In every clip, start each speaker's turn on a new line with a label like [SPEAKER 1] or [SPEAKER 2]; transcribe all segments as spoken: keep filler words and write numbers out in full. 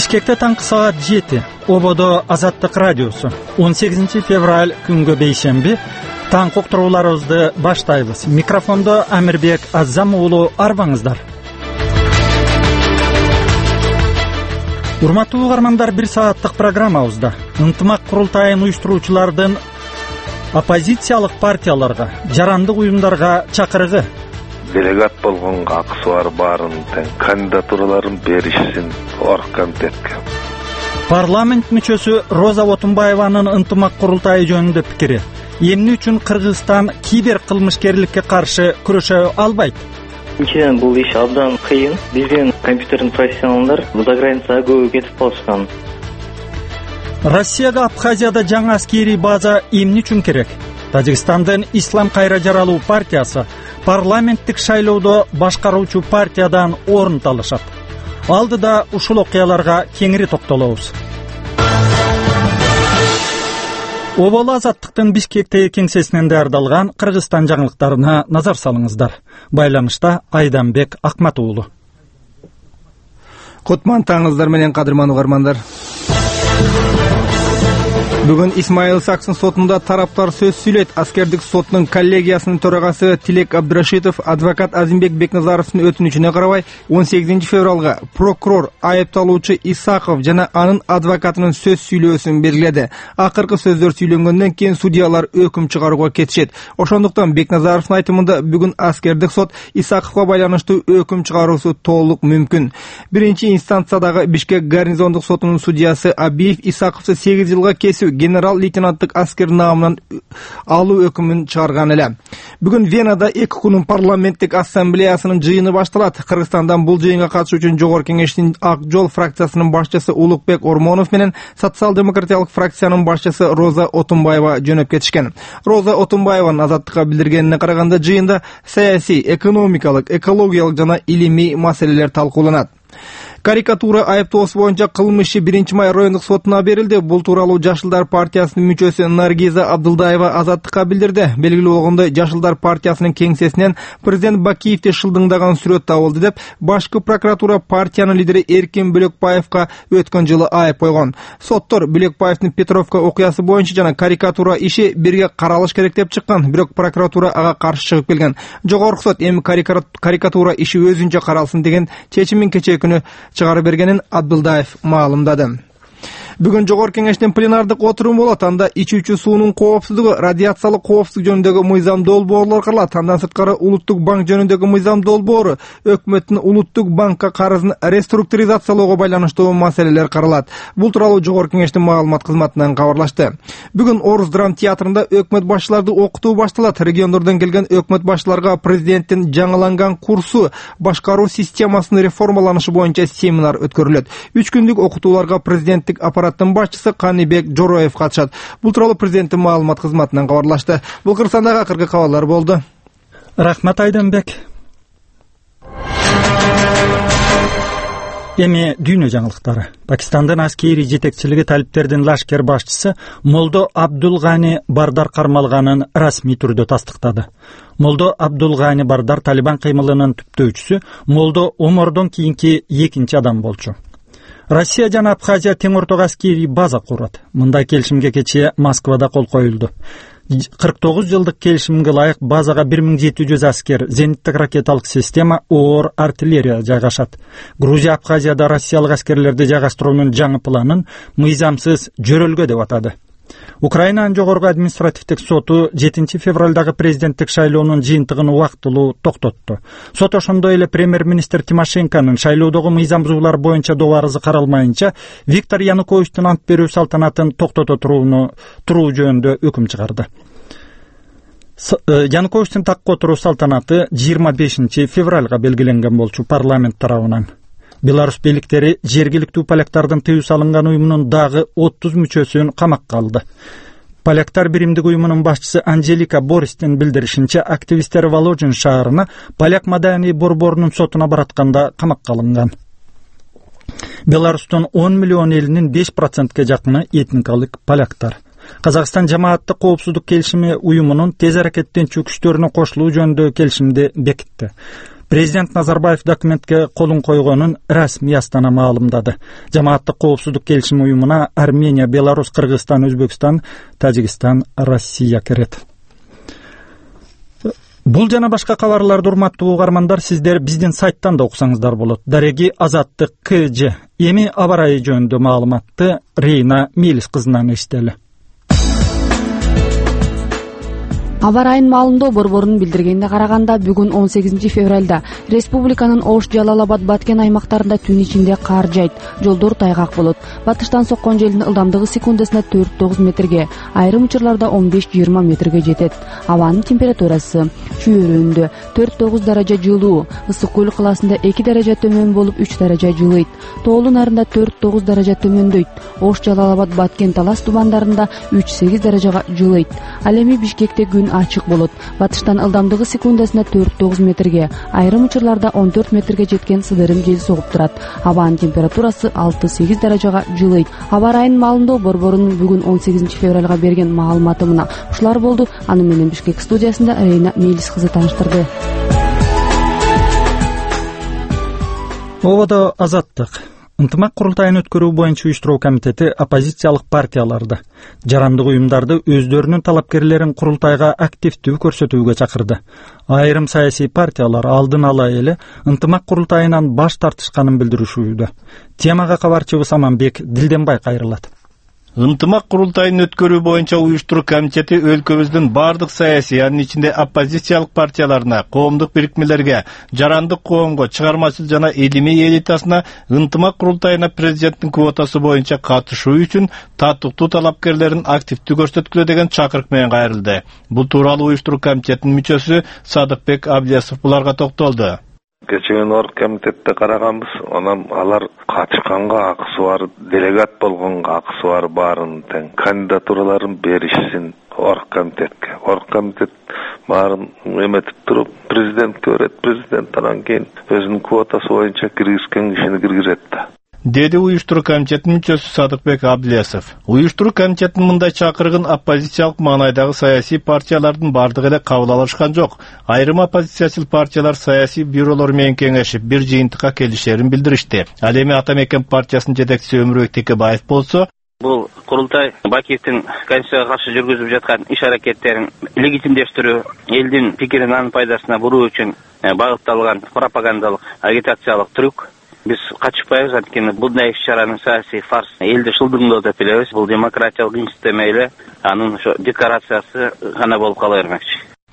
[SPEAKER 1] Бишкекте таңкы саат жети. Ободо Азаттык радиосу. он сегизинчи февраль күнгө бейшемби. Таң уктурууларыбызды баштайбыз. Микрофондо Амирбек Аззам уулу, арбаңыздар. Урматтуу угармандар, бир сааттык программабызда ынтымак курултайын уюштуруучулардын оппозициялык партияларга, жарандык уюмдарга чакырыгы,
[SPEAKER 2] делегат болгонго акысы бар баарын тең кандидатураларын беришсин орг комитетке.
[SPEAKER 1] Парламент мүчөсү Роза Отунбаеванын ынтымак курултайы жөнүндө пикири: эмне үчүн Кыргызстан кибер кылмышкерликке каршы күрөшө албайт?
[SPEAKER 3] Биринчиден, бул иш абдан кыйын. Биздин компьютердин профессионалдар мында границага көбү кетип калышкан.
[SPEAKER 1] Россияга Абхазияда жаңы аскерий база эмне үчүн керек? Тажикстандын Ислам кайра жаралуу партиясы парламенттик шайлоодо башкаруучу партиядан орун талашат. Алдыда ушул окуяларга кеңири токтолобуз. Оболо Азаттыктын Бишкектеги кеңсесинен даярдалган Кыргызстан жаңылыктарына назар салыңыздар. Байланышта Айданбек Акмат уулу.
[SPEAKER 4] Кутман таңыңыздар менен, кадырман угармандар. Бүгүн Исмаил Саксын сотунда тараптар сөз сүйлөйт. Аскердик сотунун коллегиясынын төрагасы Тилек Абдрашитов адвокат Азимбек Бекназаровдун өтүнүчүнө карабай он сегизинчи февралга прокурор, айыпталуучу Исаков жана анын адвокатынын сөз сүйлөөсүн белгиледи. Акыркы сөздөр сүйлөнгөндөн кийин судьялар өкүм чыгарууга кетишет. Ошондуктан Бекназаровдун айтымында бүгүн аскердик сот Исаковго байланыштуу өкүм чыгаруусу толук мүмкүн. Биринчи инстанциядагы Бишкек гарнизондук сотунун судьясы Абиев Исаковду сегиз жылга кесүү, генерал-лейтенанттык аскер наамынан алуу өкүмүн чыгарган эле. Бүгүн Венада эки күнүн парламенттик ассамблеясынын жыйыны башталат. Кыргызстандан бул жыйынга катышуу үчүн Жогорку Кеңештин Ак Жол фракциясынын башчысы Улукбек Ормонов менен социал-демократиялык фракциянын башчысы Роза Отунбаева жөнөп кетишкен. Роза Отунбаеванын Азаттыкка билдиргенине караганда, жыйында саясий, экономикалык, экологиялык жана илимий маселелер талкууланат. Карикатура айыптоосу боюнча кылмыш иши биринчи май райондук сотуна берилди. Бул тууралуу Жашылдар партиясынын мүчөсү Наргиза Абдылдаева Азаттыкка билдирди. Белгилүү болгондой, Жашылдар партиясынын кеңсесинен президент Бакиевди шылдыңдаган сүрөт табылды деп башкы прокуратура партиянын лидери Эркин Бөлекбаевка өткөн жылы айып койгон. Соттор Бөлекбаевдин Петровка окуясы боюнча жана карикатура иши бирге каралыш керек деп чыккан, бирок прокуратура ага каршы чыгып келген. Жогорку сот эми карикатура иши өзүнчө каралсын деген чечимин кечээ күнү чыгарып бергенин Абдылдаев маалымдады. Бүгүн Жогорку Кеңештин пленардык отуруму болот. Анда ичүүчү суунун коопсуздугу, радиациялык коопсуздук жөнүндөгү мыйзам долбоорлор каралат. Андан сырткары Улуттук банк жөнүндөгү мыйзам долбоору, өкмөттүн Улуттук банкка карызын реструктуризациялоого байланыштуу маселелер каралат. Бул тууралуу Жогорку Кеңештин маалымат кызматынан кабарлашты. Бүгүн Орус драм театрында өкмөт башчыларды окутуу башталат. Региондордон келген өкмөт башчыларга президенттин жаңыланган курсу, башкаруу системасынын реформаланышы боюнча семинар өткөрүлөт. Үч күндүк окутууларга президенттик аппарат башчысы Канибек Жороев катышат. Бул тууралуу президенттин маалымат кызматынан кабарлашты. Бул Кыргызстандагы акыркы кабарлар болду.
[SPEAKER 1] Рахмат Айданбек. Эми дүйнө жаңылыктары. Пакистандын аскери жетекчилиги талиптердин лашкер башчысы Молдо Абдулгани Бардар кармалганын расмий түрдө тастыктады. Молдо Абдулгани Бардар Талибан кыймылынын түптөөчүсү, Молдо Омордон кийинки экинчи адам болчу. Россия жана Абхазия тең ортого аскерий база курат. Мындай келишимге кечээ Москвада кол коюлду. кырк тогуз жылдык келишимге ылайык базага бир миң жети жүз аскер, зениттик ракеталык система, оор артиллерия жайгашат. Грузия Абхазияда россиялык аскерлерди жайгаштыруунун жаңы планын мыйзамсыз жөрөлгө деп атады. Украинанын жогорку административдик соту жетинчи февралдагы президенттик шайлоонун жыйынтыгын убактылуу токтотту. Сот ошондой эле премьер-министр Тимошенконун шайлоодогу мыйзам бузуулар боюнча доо арызы каралмайынча Виктор Януковичтин ант берүү салтанатын токтото турууну туруу жөнүндө өкүм чыгарды. Януковичтин такка отуруу салтанаты жыйырма бешинчи февралга белгиленген болчу парламент тарабынан. Беларусь бийликтери жергиликтүү поляктардын тыюу салынган уюмунун дагы отуз мүчөсүн камакка алды. Поляктар биримдик уюмунун башчысы Анжелика Бористин билдиришинче, активисттер Воложин шаарына поляк маданий борборунун сотуна баратканда камакка алынган. Беларустун он миллион элинин беш процентке жакыны этникалык поляктар. Казакстан жамааттык коопсуздук келишими уюмунун тез аракеттенчүү күчтөрүнө кошулуу жөнүндө келишимди бекитти. Президент Назарбаев документке колун койгонун расмий Астана маалымдады. Жамааттык коопсуздук келишим уюмуна Армения, Беларусь, Кыргызстан, Өзбекстан, Тажикстан, Россия кирет. Бул жана башка кабарларды урматтуу угармандар сиздер биздин сайттан да окусаңыздар болот. Дареги Азаттык КЖ. Эми аба ырайы жөнүндө маалыматты Рейна Мелис кызынан эстели.
[SPEAKER 5] Аба ырайын маалымдоо борборунун билдиргенине караганда, бүгүн он сегизинчи февралда республиканын Ош, Жалал-Абад, Баткен аймактарында түн ичинде кар жайт, жолдор тайгак болот. Батыштан соккон желдин ылдамдыгы секундасына төрт тогуз метрге, айрым учурларда он беш жыйырма метрге жетет. Абанын температурасы чүйөрүндө төрт тогуз даража жылуу, Ысык көл калаасында эки даража төмөн болуп үч даража жылыйт. Тоолу нарында төрт тогуз даража төмөндөйт. Ош, Жалал-Абад, Баткен, Талас тубандарында үч сегиз даражага жылыйт. Ал эми Бишкекте күн ачык болот. Батыштан ылдамдыгы секундасына төрт тогуз метрге, айрым учурларда он төрт метрге жеткен сыдырым жел согуп турат. Абанын температурасы алты сегиз даражага жылыйт. Аба ырайын маалымдоо борборунун бүгүн он сегизинчи февралга берген маалыматы мына ушулар болду. Аны менен Бишкек студиясында Рейна Мелис кызы тааныштырды.
[SPEAKER 1] Ободо Азаттык. Ынтымак курултайын өткөрүү боюнча уюштуруу комитети оппозициялык партияларды, жарандык уюмдарды өздөрүнүн талапкерлерин курултайга активдүү көрсөтүүгө чакырды. Айрым саясий партиялар алдын ала эле ынтымак курултайынан баш тартышканын билдиришүүдө. Темага кабарчыбыз Аманбек Дилденбай кайрылат.
[SPEAKER 6] Ынтымак курултайын өткөрүү боюнча уюштуруу комитети өлкөбүздүн бардык саясий, анын ичинде оппозициялык партияларына, коомдук бирикмелерге, жарандык коомго, чыгармачыл жана илимий элитасына ынтымак курултайына президенттин квотасы боюнча катышуу үчүн татыктуу талапкерлерин активдүү көрсөткүлө деген чакырык менен кайрылды. Бул тууралуу уюштуруу комитетинин мүчөсү Садыкбек Абдиасов буларга токтолду.
[SPEAKER 2] Кечен оргкомитетте караганбыз, анан алар качканга акысы бар, делегат болгонго акысы бар баарын тең кандидатураларын беришсин оргкомитетке. Оргкомитет баарын эметип туруп президентке берет, президент анан кийин өзүнүн квотасы боюнча киргизген кишини киргизет да.
[SPEAKER 6] Деди уюштуруу комитетинин мүчөсү Садыкбек Абдиасов. Уюштуруу комитетинин мындай чакырыгын оппозициялык маанайдагы саясий партиялардын бардыгы эле кабыл алышкан жок. Айрым оппозициячыл партиялар саясий бюролор менен кеңешип бир жыйынтыкка келишерин билдиришти. Ал эми Ата Мекен партиясынын жетекчиси Өмүрбек Текебаев болсо,
[SPEAKER 7] бул курултай Бакиевдин Конституцияга каршы жүргүзүп жаткан иш-аракеттерин легитимдештирүү, элдин пикирин анын пайдасына буруу үчүн багытталган пропагандалык агитациялык трюк. Биз качпайбыз, анткени мындай иш-чаранын саясий фарс элди шылдыңдоо деп билебиз. Бул демократиялык институт эмес, анын ошо декорациясы гана болуп кала бермекчи.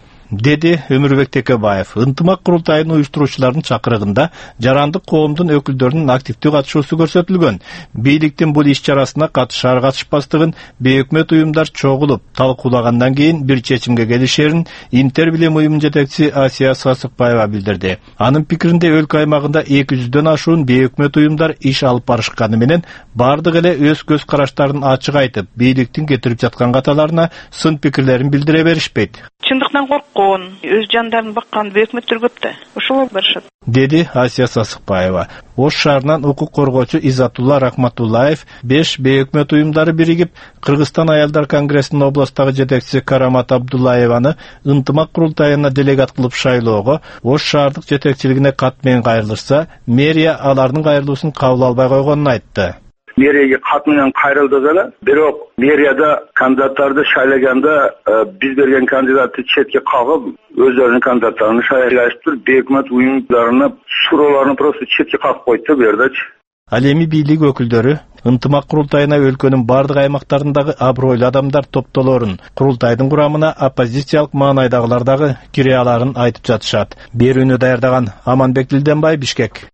[SPEAKER 6] Деди Өмүрбек Текебаев. Ынтымак курултайын уюштуруучулардын чакырыгында жарандык коомдун өкүлдөрүнүн активдүү катышуусу көрсөтүлгөн. Бийликтин бул иш-чарасына катышар катышпастыгын бейөкмөт уюмдар чогулуп талкуулагандан кийин бир чечимге келишерин Интер билим уюмунун жетекчиси Асия Сасыкбаева билдирди. Анын пикиринде өлкө аймагында эки жүздөн ашуун бейөкмөт уюмдар иш алып барышканы менен бардык эле өз көз караштарын ачык айтып, бийликтин кетирип жаткан каталарына сын пикирлерин билдире беришпейт.
[SPEAKER 8] Чындыктан корккон, өз жандарын баккан бейөкмөттөр көп да. Ошолор барышат.
[SPEAKER 6] Деди Асия Сасыкбаева. Ош шаарынан укук коргоочу Изатулла Рахматуллаев беш бейөкмөт уюмдары биригип Кыргызстан аялдар конгрессинин областагы жетекчиси Карамат Абдуллаеваны ынтымак курултайына делегат кылып шайлоого Ош шаардык жетекчилигине кат менен кайрылышса, мэрия алардын кайрылуусун кабыл албай койгонун айтты.
[SPEAKER 9] Мэрияга кат менен кайрылды да, бирок мэрияда кандидаттарды шайлаганда биз берген кандидатты четке кагып, өздөрүнүн кандидаттарын шайлашып, бейөкмөт уюмдарына суроолорун просто четке кагып койду бердичи.
[SPEAKER 6] Ал эми бийлик өкүлдөрү ынтымак курултайына өлкөнүн бардык аймактарындагы абройлуу адамдар топтолорун, курултайдын курамына оппозициялык маанайдагылар дагы кире аларын айтып жатышат. Берүүнү даярдаган Аманбек Дилденбай, Бишкек.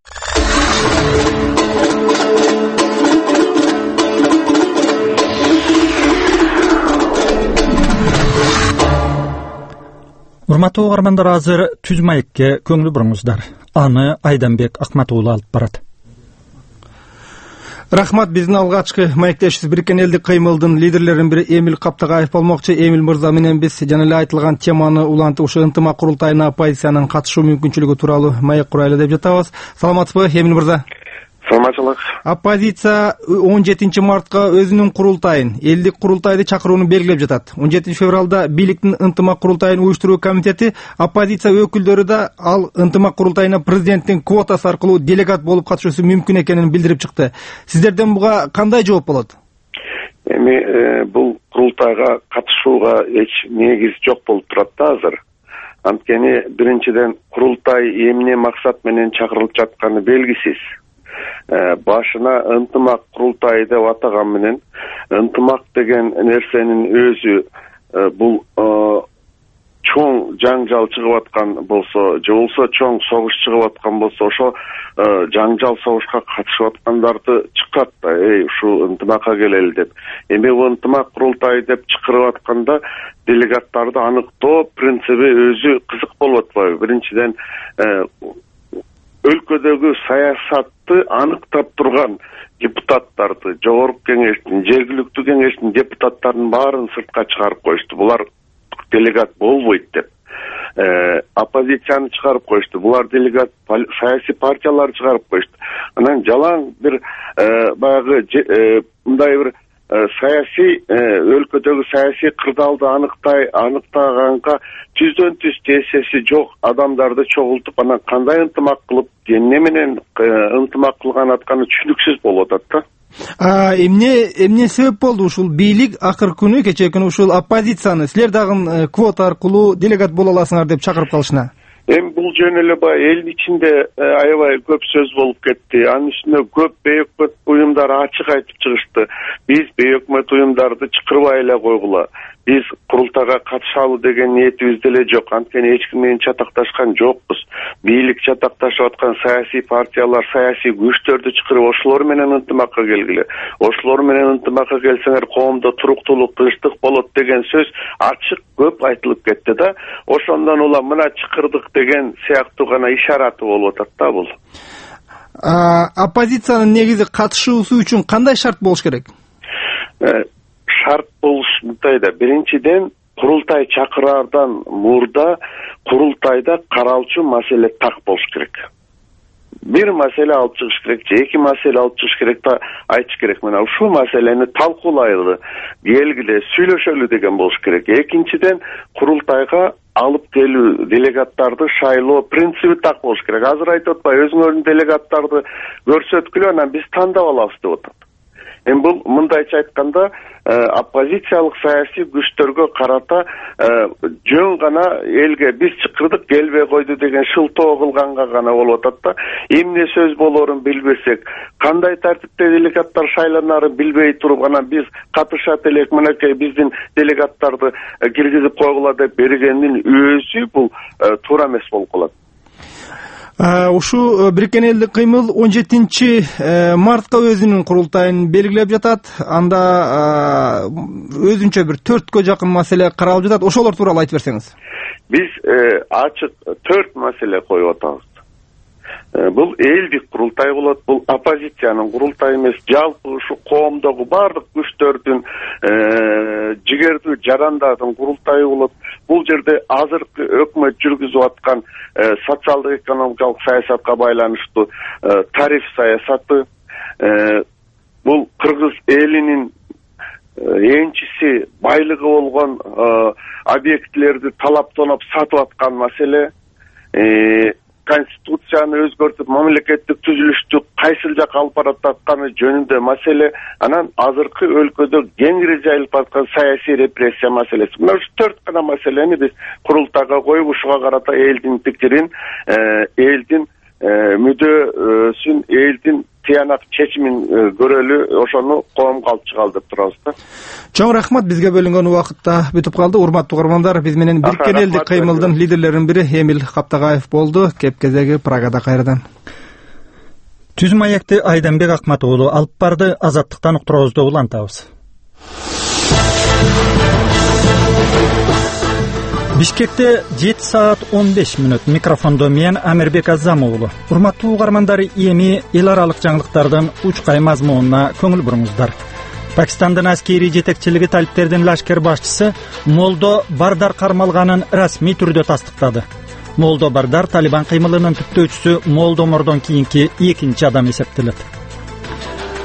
[SPEAKER 1] Урматтуу угармандар, азыр түз маекке көңүл буруңуздар. Аны Айданбек Акматуулу алып барат.
[SPEAKER 4] Рахмат, биздин алгачкы маектешибиз Бириккен элдик кыймылдын лидерлеринин бири Эмил Каптагаев болмокчу. Эмил мырза менен биз жана эле айтылган теманы улантып, ушу ынтымак курултайына оппозициянын катышуу мүмкүнчүлүгү тууралуу маек курайлы деп жатабыз. Саламатсызбы, Эмил мырза?
[SPEAKER 9] саламатчылык.
[SPEAKER 4] Оппозиция он жетинчи мартка өзүнүн курултайын, элдик курултайды чакырууну белгилеп жатат. он жетинчи февралда бийликтин ынтымак курултайын уюштуруу комитети оппозиция өкүлдөрү да ал ынтымак курултайына президенттин квотасы аркылуу делегат болуп катышуусу мүмкүн экенин билдирип чыкты. Сиздерден буга кандай жооп болот?
[SPEAKER 9] Эми бул курултайга катышууга эч негиз жок болуп турат да азыр. Анткени биринчиден курултай эмне максат менен чакырылып жатканы белгисиз. Башына ынтымак курултайы деп атаган менен ынтымак деген нерсенин өзү бул чоң жаңжал чыгып аткан болсо, же болбосо чоң согуш чыгып аткан болсо, ошо жаңжал согушка катышып аткандарды чыкат да, эй, ушу ынтымакка келели деп. Эми бул ынтымак курултайы деп чакырып атканда делегаттарды аныктоо принциби өзү кызык болуп атпайбы? Биринчиден өлкөдөгү саясатты аныктап турган депутаттарды, жогорку кеңештин, жергиликтүү кеңештин депутаттарынын баарын сыртка чыгарып коюшту. Булар делегат болбойт деп. Оппозицияны чыгарып коюшту. Булар делегат, саясий партияларды чыгарып коюшту. Анан жалаң бир баягы мындай бир саясий өлкөдөгү саясий кырдаалды аныктай аныктаганга түздөн түз тесеси жок адамдарды чогултуп, анан кандай ынтымак кылып, эмне менен ынтымак кылган атканы түшүнүксүз болуп атат да.
[SPEAKER 4] Эмне эмне себеп болду ушул бийлик акыркы күнү, кечээ күнү ушул оппозицияны силер дагы квота аркылуу делегат боло аласыңар деп чакырып калышына?
[SPEAKER 9] Эми бул жөн эле баягы элдин ичинде аябай көп сөз болуп кетти. Анын үстүнө көп бейөкмөт уюмдар ачык айтып чыгышты. Биз бейөкмөт уюмдарды чакырбай эле койгула. Биз курултайга катышалы деген ниетибиз деле жок. Анткени эч ким менен чатакташкан жокпуз. Бийлик чатакташып аткан саясий партиялар, саясий күчтөрдү чакырып, ошолор менен ынтымакка келгиле. Ошолор менен ынтымакка келсеңер коомдо туруктуулук, тынчтык болот деген сөз ачык көп айтылып кетти да. Ошондон улам мына чакырдык деген сыяктуу гана ишараты болуп атат да бул.
[SPEAKER 4] Оппозициянын негизи катышуусу үчүн кандай шарт болуш керек?
[SPEAKER 9] Шарт болуш мындай да. Биринчиден, курултай чакыраардан мурда курултайда каралчу маселе так болуш керек. Бир маселе алып чыгыш керек, же эки маселе алып чыгыш керек да айтыш керек. Мына ушул маселени талкуулайлы, келгиле, сүйлөшөлү деген болуш керек. Экинчиден, курултайга алып келүү, делегаттарды шайлоо принциби так болуш керек. Азыр айтып атпайбы, өзүңөрдүн делегаттарды көрсөткүлө, анан биз тандап алабыз деп атат. Эми бул мындайча айтканда оппозициялык саясий күчтөргө карата жөн гана элге биз чакырдык келбей койду деген шылтоо кылганга гана болуп атат да. Эмне сөз болорун билбесек, кандай тартипте делегаттар шайланарын билбей туруп, анан биз катышат элек, мынакей биздин делегаттарды киргизип койгула деп бергендин өзү бул туура эмес болуп калат.
[SPEAKER 4] Ушу Бириккен элдик кыймыл он жетинчи мартка өзүнүн курултайын белгилеп жатат. Анда өзүнчө бир төрткө жакын маселе каралып жатат. Ошолор тууралуу айтып берсеңиз.
[SPEAKER 9] Биз ачык төрт маселе коюп атабыз. Бул элдик курултай болот, бул оппозициянын курултайы эмес, жалпы ушу коомдогу баардык күчтөрдүн, жигердүү жарандардын курултайы болот. Бул жерде азыркы өкмөт жүргүзүп аткан социалдык экономикалык саясатка байланыштуу тариф саясаты, бул кыргыз элинин энчиси байлыгы болгон объектилерди талап-тоноп сатып аткан маселе, конституцияны өзгөртүп мамлекеттик түзүлүштү кайсыл жакка алып баратканы жөнүндө маселе, анан азыркы өлкөдө кеңири жайылып аткан саясий репрессия маселеси. Мына ушу төрт гана маселени биз курултайга коюп, ушуга карата элдин пикирин, элдин мүдөөсүн, элдин тыянак чечимин көрөлү, ошону коомго алып чыгалы деп турабыз да.
[SPEAKER 4] Чоң рахмат, бизге бөлүнгөн убакытта бүтүп калды. Урматтуу угармандар, биз менен Бириккен элдик кыймылдын лидерлеринин бири Эмил Каптагаев болду. Кеп кезеги Прагада кайрадан.
[SPEAKER 1] Түз маекти Айданбек Акмат уулу алып барды, азаттыктан уктуруубузду улантабыз. Бишкекте жети саат он беш мүнөт. Микрофондо мен Амирбек Азам уулу. Урматтуу угармандар, эми эл аралык жаңылыктардын учкай мазмунуна көңүл буруңуздар. Пакистандын аскери жетекчилиги талиптердин лашкер башчысы Молдо Бардар кармалганын расмий түрдө тастыктады. Молдо Бардар Талибан кыймылынын түптөөчүсү Молдо Мордон кийинки экинчи адам эсептелет.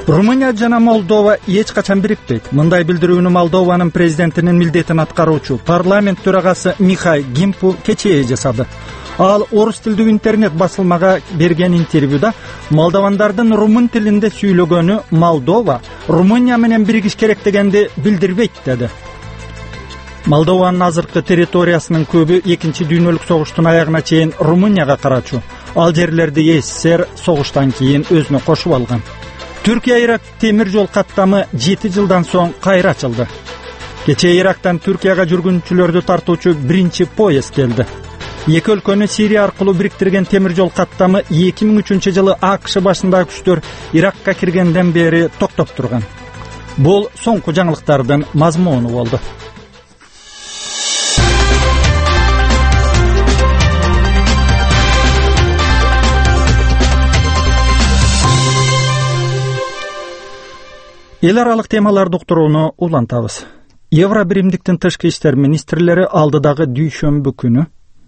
[SPEAKER 1] Румыния жана Молдова эч качан бирикпейт. Мындай билдирүүнү Молдованын президентинин милдетин аткаруучу парламент төрагасы Михай Гимпу кечээ жасады. Ал орус тилдүү интернет басылмага берген интервьюда молдовандардын румын тилинде сүйлөгөнү Молдова Румыния менен биригиш керек дегенди билдирбейт деди. Молдованын азыркы территориясынын көбү экинчи дүйнөлүк согуштун аягына чейин Румынияга карачу. Ал жерлерди СССР согуштан кийин өзүнө кошуп алган. Түркия-Ирак темир жол каттамы жети жылдан соң кайра ачылды. Кечээ Ирактан Түркияга жүргүнчүлөрдү тартуучу биринчи поезд келди. Эки өлкөнү Сирия аркылуу бириктирген темир жол каттамы эки миң үчүнчү жылы АКШ башындагы күчтөр Иракка киргенден бери токтоп турган. Бул соңку жаңылыктардын мазмуну болду. Эл аралык темаларды уктурууну улантабыз. Евро биримдиктин тышкы иштер министрлери алдыдагы дүйшөмбү күнү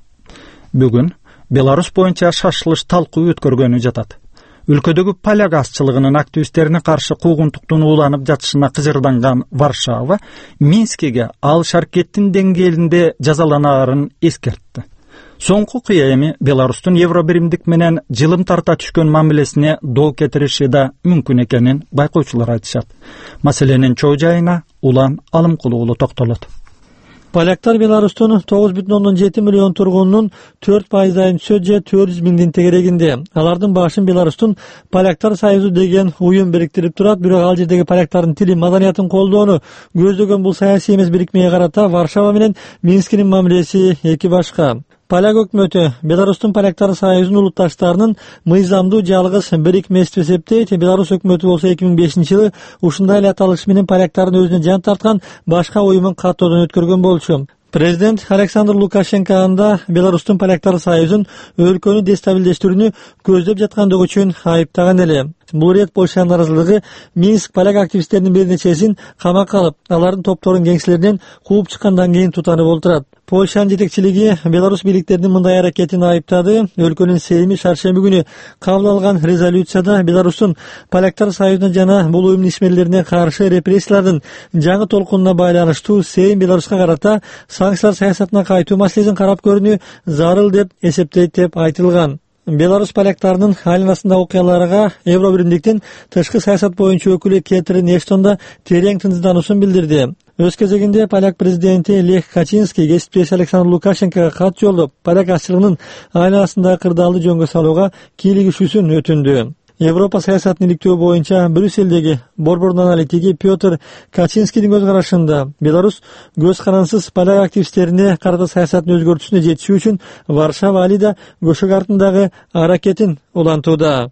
[SPEAKER 1] бүгүн Беларусь боюнча шашылыш талкуу өткөргөнү жатат. Өлкөдөгү поляк азчылыгынын активисттерине каршы куугунтуктун уланып жатышына кызырданган Варшава Минскиге алыш аракеттин деңгээлинде жазаланаарын эскертти. Соңку кыя эми Беларустун евро биримдик менен жылым тарта түшкөн мамилесине доо кетириши да мүмкүн экенин байкоочулар айтышат. Маселенин чоо жайына Улан Алымкулуу уулу токтолот.
[SPEAKER 10] Поляктар Беларустун тогуз бүтүн ондон жети миллион тургунунун төрт пайызайын түсө же төрт жүз миңдин тегерегинде. Алардын башын Беларустун Поляктар союзу деген уюм бириктирип турат, бирок ал жердеги поляктардын тили, маданиятын колдоону көздөгөн бул саясий эмес бирикмеге карата Варшава менен Минскинин мамилеси эки башка. Поляк өкмөтү Беларустун Поляктар союзунун улутташтарынын мыйзамдуу жалгыз бирикмеси деп эсептейт. Беларусь өкмөтү болсо эки миң бешинчи жылы ушундай эле аталыш менен поляктардын өзүнө жан тарткан башка уюмун каттоодон өткөргөн болчу. Президент Александр Лукашенко анда Беларустун Поляктар союзун өлкөнү дестабилдештирүүнү көздөп жаткандыгы үчүн айыптаган эле. Бул рет Польшанын наразылыгы Минск поляк активисттеринин бир нечесин камакка алып, алардын топторун кеңселеринен кууп чыккандан кийин тутанып олтурат. Польшанын жетекчилиги Беларусь бийликтеринин мындай аракетин айыптады. Өлкөнүн Сейми шаршемби күнү кабыл алган резолюцияда Беларустун Поляктар союзуна жана бул уюмдун ишмерлерине каршы репрессиялардын жаңы толкунуна байланыштуу Сейм Беларуска карата санкциялар саясатына кайтуу маселесин карап көрүүнү зарыл деп эсептейт деп айтылган. Беларусь поляктарынын айланасында окуяларга евро биримдиктин тышкы саясат боюнча өкүлү Кетрин Эштон да терең тынчсыздануусун билдирди. Өз кезегинде поляк президенти Лех Качинский кесиптеши Александр Лукашенкого кат жолдоп, поляк азчылыгынын айланасындагы кырдаалды жөнгө салууга кийлигишүүсүн өтүндү. Европа саясатын иликтөө боюнча Брюссельдеги борбордун аналитиги Петр Качинскийдин көз карашында Беларусь көз карансыз поляк активисттерине карата саясатын өзгөртүүсүнө жетишүү үчүн Варшава али да көшөк артындагы аракетин улантууда.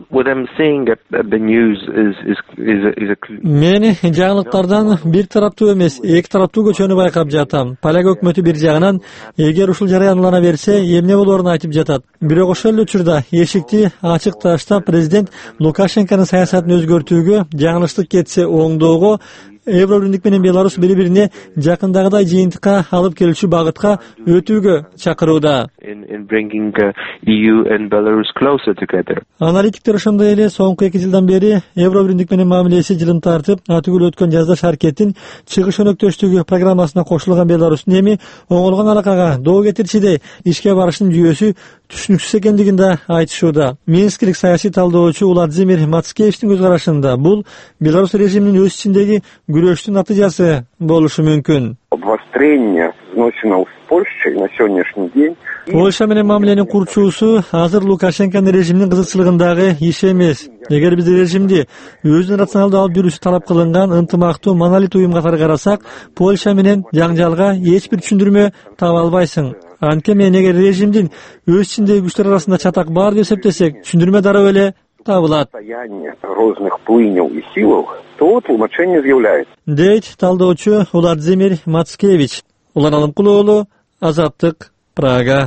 [SPEAKER 10] Мен жаңылыктардан бир тараптуу эмес, эки тараптуу көчөнү байкап жатам. Поляк өкмөтү бир жагынан эгер ушул жарыянлана берсе, эмне болоорун айтып жатат. Бирок ошол эле учурда эшикти ачык таштап президент Лукашенконун саясатын өзгөртүүгө, жаңылыштык кетсе оңдоого, евро биримдик менен Беларусь бири-бирине жакындагыдай жыйынтыкка алып келүүчү багытка өтүүгө чакырууда. Аналитиктер ошондой эле соңку эки жылдан бери евро биримдик менен мамилеси жылым тартып, атүгүл өткөн жазда шаркеттин чыгыш өнөктөштүгү программасына кошулган Беларустун эми оңолгон аракага доо кетирчидей ишке барышынын жүйөсү түшүнүксүз экендигин да айтышууда. Минскилик саясий талдоочу Владимир Мацкевичтин көз карашында бул Беларусь режиминин өз ичиндеги күрөштүн натыйжасы болушу мүмкүн. Польша менен мамиленин курчуусу азыр Лукашенконун режиминин кызыкчылыгындагы иш эмес. Эгер биз режимди өзүнүн рационалдуу алып жүрүүсү талап кылынган ынтымактуу монолит уюм катары карасак, Польша менен жаңжалга эч бир түшүндүрмө таба албайсың. Анткени эгер режимдин өз ичиндеги күчтөр арасында чатак бар деп эсептесек, түшүндүрмө дароо эле табылат. Дейт талдоочу Владимир Мацкевич. Улан Алымкулуу уулу, Азаттык, Прага.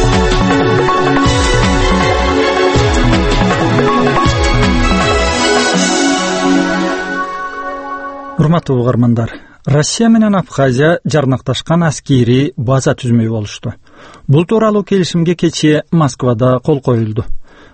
[SPEAKER 1] Урматтуу угармандар, Россия менен Абхазия жарнакташкан аскери база түзмөй болушту. Бул тууралуу келишимге кечээ Москвада кол коюлду.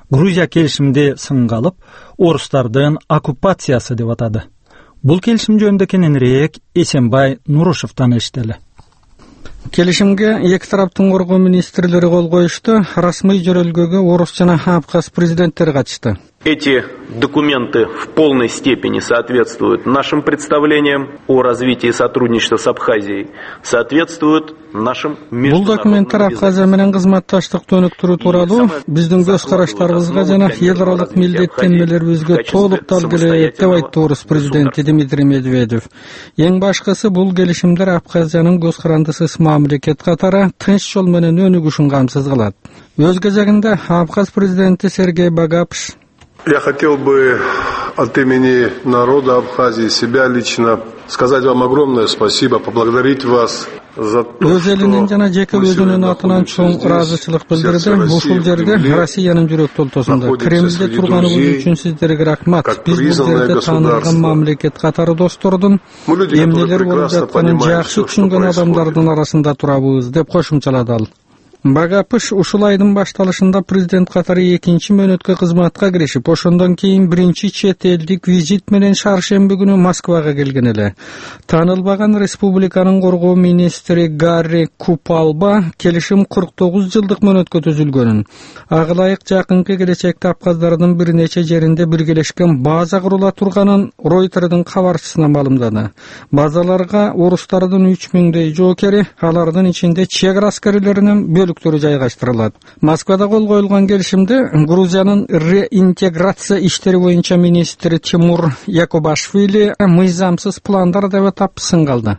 [SPEAKER 1] Грузия келишимди сынга алып, орустардын оккупациясы деп атады. Бул келишим жөнүндө кененирээк Эсенбай Нурушевдон эштели.
[SPEAKER 4] Келишимге эки тараптын коргоо министрлери кол коюшту. Расмый жөрөлгөгө орус жана Абхаз президенттери катышты.
[SPEAKER 11] Эти документы в полной степени соответствуют нашим представлениям о развитии сотрудничества с Абхазией, соответствуют нашим международным...
[SPEAKER 4] Бул документтер Абхазия менен кызматташтыкты өнүктүрүү тууралуу биздин көз караштарыбызга жана эл аралык милдеттенмелерибизге толук дал келет деп айтты орус президенти Дмитрий Медведев. Эң башкысы бул келишимдер Абхазиянын көз карандысыз мамлекет катары тынч жол менен өнүгүшүн камсыз кылат. Өз кезегинде Абхаз президенти Сергей Багапш:
[SPEAKER 12] Я хотел бы от имени народа Абхазии, себя лично, сказать вам огромное спасибо, поблагодарить вас за то,
[SPEAKER 4] Өз элинин жана жеке өзүнүн атынан чоң ыраазычылык билдирди. Ушул жерде Россиянын жүрөк толтосунда Кремлде турганыбыз үчүн сиздерге рахмат. Биз бул жерде таанылган мамлекет катары достордун эмнелер болуп жатканын жакшы түшүнгөн адамдардын арасында турабыз деп кошумчалады ал. Багапыш ушул айдын башталышында президент катары экинчи мөөнөткө кызматка киришип, ошондон кийин биринчи чет элдик визит менен шаршемби күнү Москвага келген эле. Таанылбаган республиканын коргоо министри Гарри Купалба келишим кырк тогуз жылдык мөөнөткө түзүлгөнүн, ага ылайык жакынкы келечекте Абхаздардын бир нече жеринде биргелешкен база курула турганын Ройтердин кабарчысына маалымдады. Базаларга орустардын үч миңдей жоокери, алардын ичинде чек аскерлеринин бөлүк жайгаштырылат. Москвада кол коюлган келишимде Грузиянын реинтеграция иштери боюнча министри Тимур Якубашвили мыйзамсыз пландар деп атап сынга алды.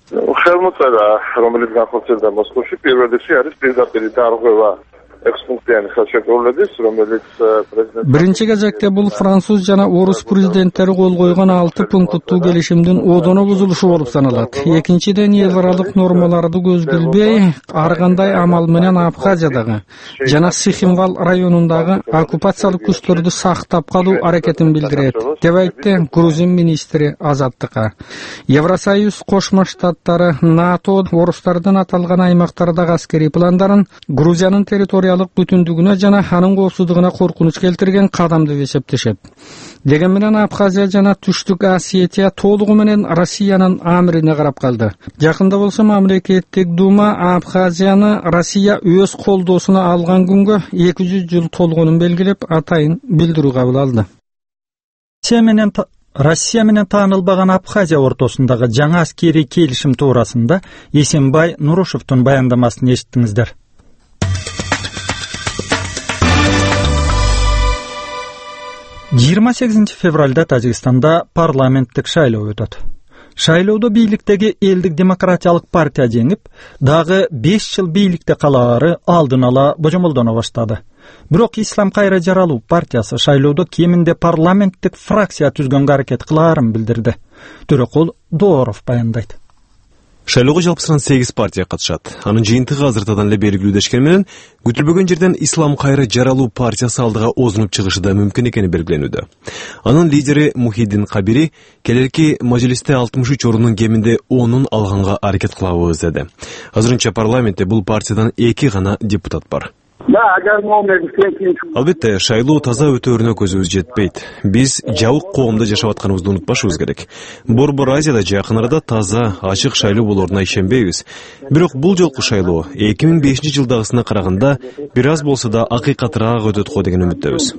[SPEAKER 4] Биринчи кезекте бул француз жана орус президенттери кол койгон алты пункттуу келишимдин одоно бузулушу болуп саналат. Экинчиден, эл аралык нормаларды көзгөлбөй, ар кандай амал менен Абхазиядагы жана Сихимвал районундагы оккупациялык күчтөрдү сактап калуу аракетин билдирет, деп айтты грузин министри Азаттыкка. Евросоюз, Кошмо Штаттары, НАТО орустардын аталган аймактардагы аскерий пландарын Грузиянын территория бүтүндүгүнө жана анын коопсуздугуна коркунуч келтирген кадам деп эсептешет. Деген менен Абхазия жана Түштүк Осетия толугу менен Россиянын амирине карап калды. Жакында болсо мамлекеттик дума Абхазияны Россия өз колдоосуна алган күнгө эки жүз жыл толгонун белгилеп, атайын билдирүү кабыл алды.
[SPEAKER 1] Россия менен таанылбаган Абхазия ортосундагы жаңа аскерий келишим туурасында Эсенбай Нурушевдун баяндамасын эшиттиңиздер. жыйырма сегизинчи февралда Тажикстанда парламенттик шайлоо өтөт. Шайлоодо бийликтеги элдик демократиялык партия жеңип, дагы беш жыл бийликте калаары алдын ала божомолдоно баштады. Бирок Ислам кайра жаралуу партиясы шайлоодо кеминде парламенттик фракция түзгөнгө аракет кылаарын билдирди. Төрөкул Дооров баяндайт.
[SPEAKER 13] Шайлоого жалпысынан сегиз партия катышат. Анын жыйынтыгы азыртадан эле белгилүүдөшкени менен, күтүлбөгөн жерден Ислам кайра жаралуу партиясы алдыга озунуп чыгышы да мүмкүн экени белгиленүүдө. Анын лидери Мухиддин Кабири келерки мажлисте алтымыш үч орунун кеминде онун алганга аракет кылабыз деди. Азырынча парламентте бул партиядан эки гана депутат бар. Албетте, шайлоо таза өтөөрүнө көзүбүз жетпейт. Биз жабык коомдо жашап атканыбызды унутпашыбыз керек. Борбор Азияда жакын арада таза, ачык шайлоо болоруна ишенбейбиз. Бирок бул жолку шайлоо эки миң бешинчи жылдагысына караганда бир аз болсо да акыйкатыраак өтөт го деген үмүттөбүз.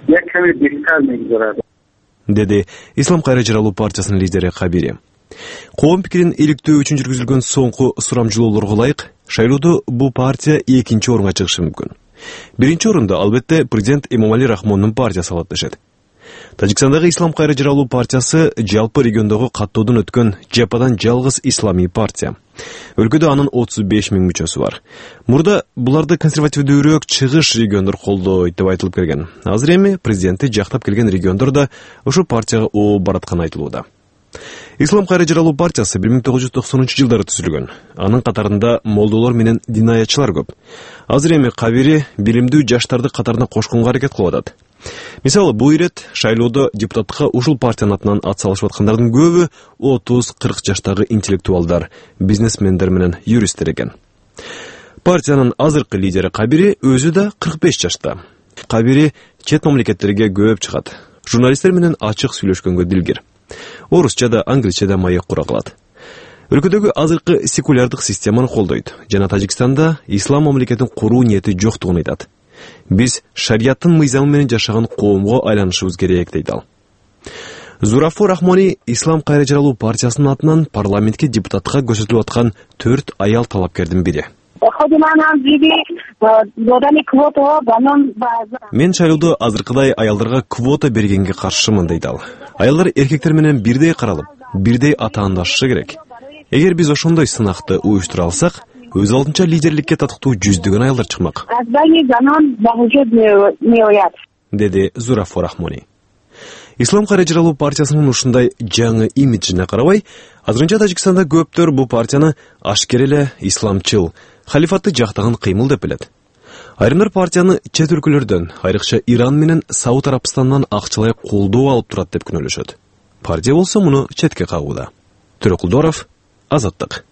[SPEAKER 13] Деди Ислам кайра жаралуу партиясынын лидери Кабири. Коом пикирин иликтөө үчүн жүргүзүлгөн соңку сурамжылоолорго ылайык, шайлоодо бул партия экинчи орунга чыгышы мүмкүн. Биринчи орунда албетте президент Эмомали Рахмондун партиясы алат дешет. Тажикстандагы Ислам кайра жаралуу партиясы жалпы региондогу каттоодон өткөн жападан жалгыз исламий партия. Өлкөдө анын отуз беш миң мүчөсү бар. Мурда буларды консервативдүүрөөк чыгыш региондор колдойт деп айтылып келген. Азыр эми президентти жактап келген региондор да ошол партияга оо баратканы айтылууда. Ислам кайра жаралуу партиясы бир миң тогуз жүз токсонунчу жылдары түзүлгөн. Анын катарында молдолор менен динаятчылар көп. Азыр эми Кабири билимдүү жаштарды катарына кошконго аракет кылып атат. Мисалы, бул ирет шайлоодо депутатка ушул партиянын атынан ат салышып аткандардын көбү отуз кырк жаштагы интеллектуалдар, бизнесмендер менен юристтер экен. Партиянын азыркы лидери Кабири өзү да кырк беш жашта. Кабири чет мамлекеттерге көп чыгат. Журналисттер менен ачык сүйлөшкөнгө дилгер. Орусча да, англисче да маек кура кылат. Өлкөдөгү азыркы секулярдык системаны колдойт жана Тажикстанда ислам мамлекетин куруу ниети жоктугун айтат. Биз шариаттын мыйзамы менен жашаган коомго айланышыбыз керек дейт ал. Зурафу Рахмони Ислам кайра жаралуу партиясынын атынан парламентке депутатка көрсөтүлүп аткан төрт аял талапкердин бири. Мен шайлоодо азыркыдай аялдарга квота бергенге каршымын дейт ал. Аялдар эркектер менен бирдей каралып, бирдей атаандашы керек. Эгер биз ошондой сынакты уюштура алсак, өз алдынча лидерликке татыктуу жүздөгөн аялдар чыкмак, деди Зурафу Рахмони. Ислам кайра жаралуу партиясынын ушундай жаңы имиджине карабай, азырынча Тажикстанда көптөр бул партияны ашкер эле исламчыл, халифатты жактаган кыймыл деп билет. Айрымдар партияны чет өлкөлөрдөн, айрыкча Иран менен Сауд Арабстандан акчалай колдоо алып турат деп күнөөлөшөт. Партия болсо муну четке кагууда. Төрөкулдоров, Азаттык.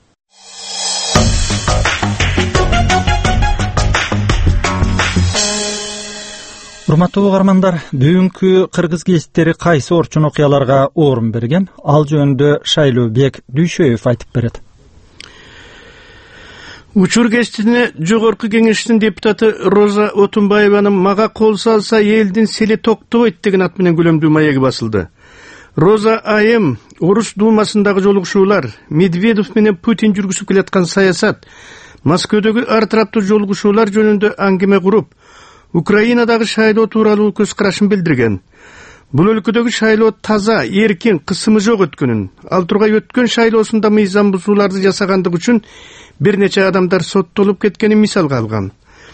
[SPEAKER 1] Урматтуу угармандар, бүгүнкү кыргыз гезиттери кайсы орчун окуяларга орун берген? Ал жөнүндө Шайлообек Дүйшөев айтып берет.
[SPEAKER 14] Учур гезитине жогорку кеңештин депутаты Роза Отунбаеванын мага кол салса элдин сели токтобойт деген ат менен көлөмдүү маеги басылды. Роза айым Орус думасындагы жолугушуулар, Медведев менен Путин жүргүзүп келаткан саясат, Москвадагы ар тараптуу жолугушуулар жөнүндө аңгеме куруп, Украинадагы шайлоо тууралуу көз карашын билдирген. Бул өлкөдөгү шайлоо таза, эркин, кысымы жок өткөнүн, ал тургай өткөн шайлоосунда мыйзам бузууларды жасагандык үчүн бир нече адамдар соттолуп кеткенин мисалга алган.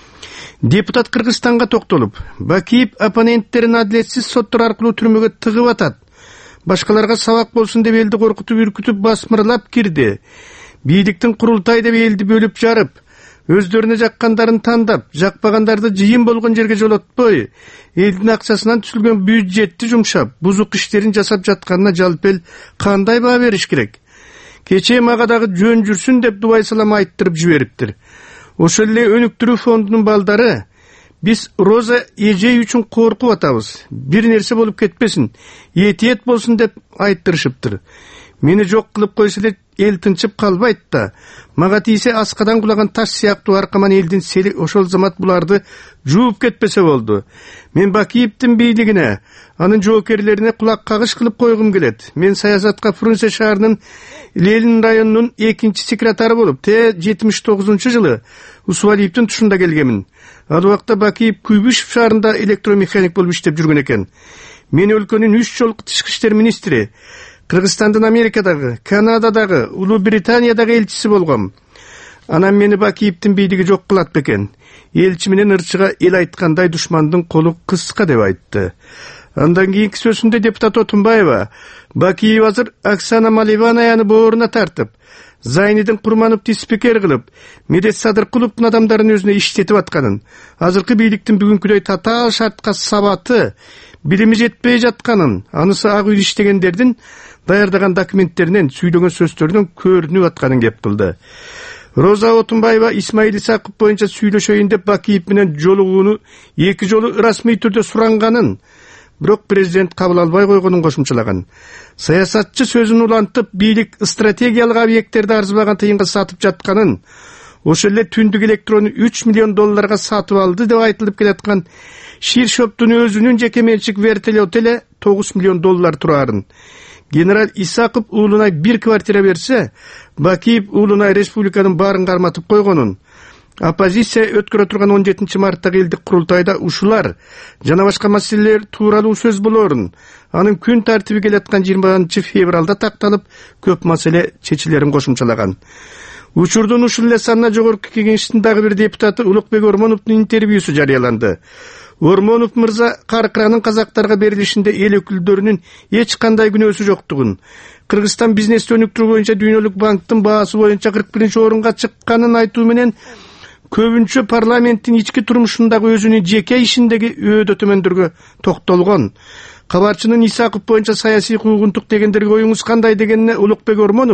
[SPEAKER 14] Депутат Кыргызстанга токтолуп, Бакиев оппоненттерин адилетсиз соттор аркылуу түрмөгө тыгып атат. Башкаларга сабак болсун деп элди коркутуп, үркүтүп, басмырлап кирди. Бийликтин курултай деп элди бөлүп жарып, өздөрүнө жаккандарын тандап, жакпагандарды жыйын болгон жерге жолотпой, элдин акчасынан түзүлгөн бюджетти жумшап, бузук иштерин жасап жатканына жалпы эл кандай баа бериш керек? Кечээ мага дагы жөн жүрсүн деп дубай салам айттырып жибериптир. Ошол эле өнүктүрүү фондунун балдары биз Роза эжей үчүн коркуп атабыз. Бир нерсе болуп кетпесин, этиет болсун деп айттырышыптыр. Мени жок кылып койсо эле эл тынчып калбайт да. Мага тийсе аскадан кулаган таш сыяктуу аркаман элдин сели ошол замат буларды жууп кетпесе болду. Мен Бакиевдин бийлигине, анын жоокерлерине кулак кагыш кылып койгум келет. Мен саясатка Фрунзе шаарынын Ленин районунун экинчи секретары болуп, те жетимиш тогузунчу жылы Усвалиевдин тушунда келгемин. Ал убакта Бакиев Куйбышев шаарында электромеханик болуп иштеп жүргөн экен. Мен өлкөнүн үч жолку тышкы иштер министри, Кыргызстандын Америкадагы, Канададагы, Улуу Британиядагы элчиси болгом. Анан мени Бакиевдин бийлиги жок кылат бекен. Элчи менен ырчыга эл айткандай душмандын колу кыска деп айтты. Андан кийинки сөзүндө депутат Отунбаева, Бакиев азыр Оксана Маливанаяны бооруна тартып, Зайнидин Курмановду спикер кылып, Медет Садыркуловдун адамдарын өзүнө иштетип атканын, азыркы бийликтин бүгүнкүдөй татаал шартка сабаты, билими жетпей жатканын, анысы ак үйдө иштегендердин даярдаган документтеринен, сүйлөгөн сөздөрүнөн көрүнүп атканын кеп кылды. Роза Отунбаева Исмаил Исаков боюнча сүйлөшөйүн деп Бакиев менен жолугууну эки жолу расмий түрдө суранганын, бирок президент кабыл албай койгонун кошумчалаган. Саясатчы сөзүн улантып, бийлик стратегиялык объекттерди арзыбаган тыйынга сатып жатканын, ошол эле түндүк электрону үч миллион долларга сатып алды деп айтылып келаткан Ширшоптун өзүнүн жеке менчик вертолеты эле тогуз миллион доллар турарын. Генерал Исаков уулуна бир квартира берсе, Бакиев уулуна республиканын баарын карматып койгонун. Оппозиция өткөрө турган он жетинчи марттагы элдик курултайда ушулар жана башка маселелер тууралуу сөз болорун. Анын күн тартиби келаткан жыйырманчы февралда такталып, көп маселе чечилерин кошумчалаган. Учурдун ушул эле санына жогорку кеңештин дагы бир депутаты Улукбек Ормоновдун интервьюсу жарыяланды. Ормонов мырза Каркыранын казактарга берилишинде эл өкүлдөрүнүн эч кандай күнөөсү жоктугун, Кыргызстан бизнести өнүктүрүү боюнча Дүйнөлүк банктын баасы боюнча кырк биринчи орунга чыкканын айтуу менен көбүнчө парламенттин ички турмушундагы өзүнүн жеке ишиндеги өөдө төмөндөргө токтолгон. Кабарчынын Исаков боюнча саясий куугунтук дегендерге оюңуз кандай дегенине Улукбек Ормонов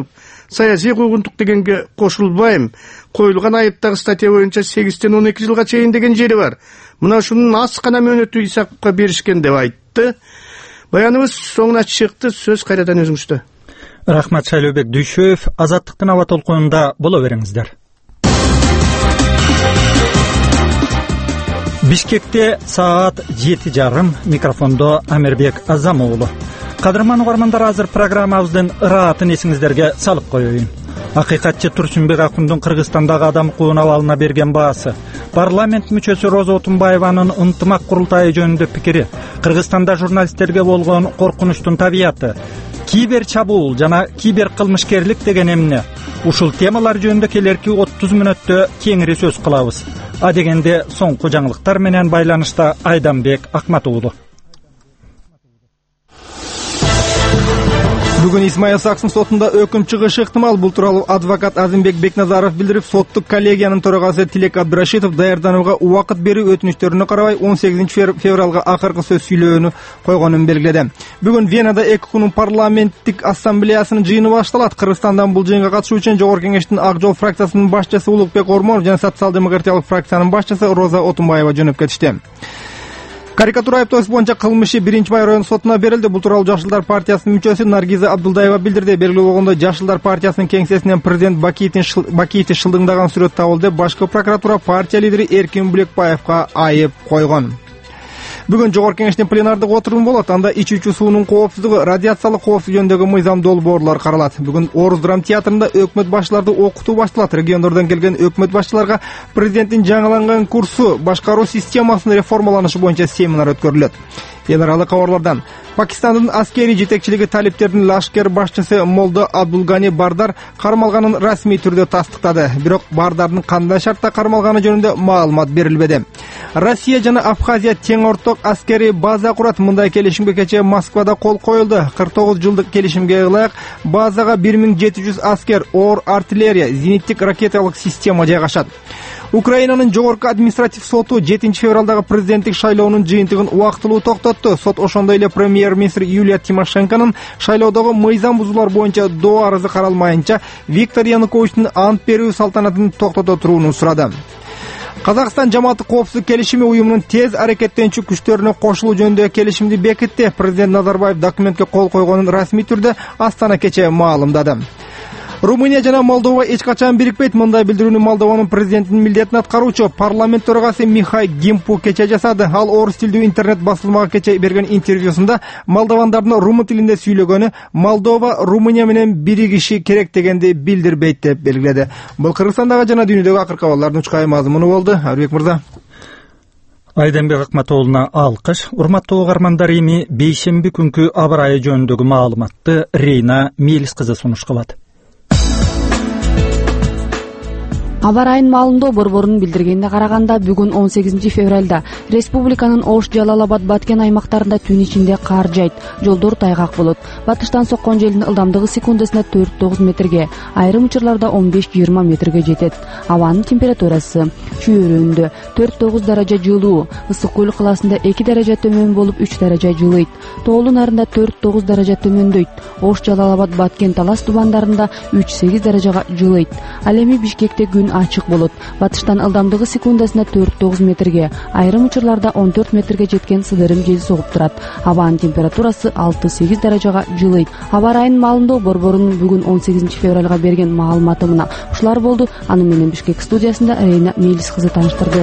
[SPEAKER 14] саясий куугунтук дегенге кошулбайм. Коюлган айыптагы статья боюнча сегизден он эки жылга чейин деген жери бар. Мына ушунун аз гана мөөнөтү Исаковго беришкен деп айтты. Баяныбыз соңуна чыкты. Сөз кайрадан өзүңүздө.
[SPEAKER 1] Рахмат, Шайлообек Дүйшөев. Азаттыктын аба толкунунда боло бериңиздер. Бишкекте саат жети жарым. Микрофондо Амирбек Азамоğlu. Кадырман угармандар, азыр программабыздын ыраатын эсиңиздерге салып коеюн. Акыйкатчы Турсунбек Акундун Кыргызстандагы адам укугун абалына берген баасы, парламент мүчөсү Роза Отунбаеванын ынтымак курултайы жөнүндө пикири, Кыргызстанда журналисттерге болгон коркунучтун табияты, кибер чабуул жана кибер кылмышкерлик деген эмне. Ушул темалар жөнүндө келерки отуз мүнөттө кеңири сөз кылабыз. А дегенде соңку жаңылыктар менен байланышта Айданбек Акматуулу.
[SPEAKER 4] Бүгүн Исмаил Саксын сотунда өкүм чыгышы ыктымал. Бул тууралуу адвокат Азимбек Бекназаров билдирип, соттук коллегиянын төрагасы Тилек Абдрашитов даярданууга убакыт берүү өтүнүчтөрүнө карабай он сегизинчи февралга акыркы сөз сүйлөөнү койгонун белгиледи. Бүгүн Венада эки күнүн парламенттик ассамблеясынын жыйыны башталат. Кыргызстандан бул жыйынга катышуу үчүн Жогорку Кеңештин Ак Жол фракциясынын башчысы Улукбек Ормонов жана социал-демократиялык фракциянын башчысы Роза Отунбаева жөнөп кетишти. Карикатура айыптоосу боюнча кылмышы биринчи май район сотуна берилди. Бул тууралуу Жашылдар партиясынын мүчөсү Наргиза Абдулдаева билдирди. Белгилүү болгондой, Жашылдар партиясынын кеңсесинен президент Бакиевди шылдыңдаган сүрөт табылды. Башкы прокуратура партия лидери Эркин Булекбаевга айып койгон. Бүгүн Жогорку Кеңештин пленардык отуруму болот. Анда ичүүчү суунун коопсуздугу, радиациялык коопсуздук жөнүндөгү мыйзам долбоорлор каралат. Бүгүн Орус драм театрында өкмөт башчыларды окутуу башталат. Региондордон келген өкмөт башчыларга президенттин жаңыланган курсу, башкаруу системасынын реформаланышы боюнча семинар өткөрүлөт. Эл аралык кабарлардан Пакистандын аскери жетекчилиги талиптердин лашкер башчысы Молдо Абдулгани Бардар кармалганын расмий түрдө тастыктады. Бирок Бардардын кандай шартта кармалганы жөнүндө маалымат берилбеди. Россия жана Абхазия тең орток аскери база курат. Мындай келишимге кечээ Москвада кол коюлду. кырк тогуз жылдык келишимге ылайык базага бир миң жети жүз аскер, оор артиллерия, зениттик ракеталык система жайгашат. Украинанын жогорку административ соту жетинчи февралдагы президенттик шайлоонун жыйынтыгын убактылуу токтотту. Сот ошондой эле премьер-министр Юлия Тимошенконун шайлоодогу мыйзам бузуулар боюнча доо арызы каралмайынча Виктор Януковичтин ант берүү салтанатын токтото турууну сурады. Казакстан жамааттык коопсуздук келишими уюмунун тез аракеттенчү күчтөрүнө кошулуу жөнүндө келишимди бекитти. Президент Назарбаев документке кол койгонун расмий түрдө Астана кечээ маалымдады. Румыния жана Молдова эч качан бирикпейт. Мындай билдирүүнү Молдованын президентинин милдетин аткаруучу парламент төрагасы Михай Гимпу кечээ жасады. Ал орус тилдүү интернет басылмага кечээ берген интервьюсунда молдовандардын румын тилинде сүйлөгөнү Молдова Румыния менен биригиши керек дегенди билдирбейт деп белгиледи. Бул Кыргызстандагы жана дүйнөдөгү акыркы абалдардын чукай мазмуну болду. Арбек мырза.
[SPEAKER 1] Айданбек Акматуулуна алкыш. Урматтуу угармандар, эми бейшемби күнкү аба ырайы жөнүндөгү маалыматты Рейна Мелис кызы сунуш кылат.
[SPEAKER 5] Аба ырайынын маалымдоо борборунун билдиргенине караганда, бүгүн он сегизинчи февралда республиканын Ош, Жалал-Абад, Баткен аймактарында түн ичинде кар жайт, жолдор тайгак болот. Батыштан соккон желдин ылдамдыгы секундасына төрт тогуз метрге, айрым учурларда он беш жыйырма метрге жетет. Абанын температурасы чүйөрүндө төрт тогуз даража жылуу, Ысык көл калаасында эки даража төмөн болуп үч даража жылыйт. Тоолу нарында төрт тогуз даража төмөндөйт. Ош, Жалал-Абад, Баткен, Талас тубандарында үч сегиз даражага жылыйт. Ал эми Бишкекте күн ачык болот. Батыштан ылдамдыгы секундасына төрт тогуз метрге, айрым учурларда он төрт метрге жеткен сыдырым жел согуп турат. Абанын температурасы алты сегиз даражага жылыйт. Аба ырайынын маалымдоо борборунун бүгүн он сегизинчи февралга берген маалыматы мына ушулар болду. Аны менен Бишкек студиясында Рейна Мелис кызы тааныштырды.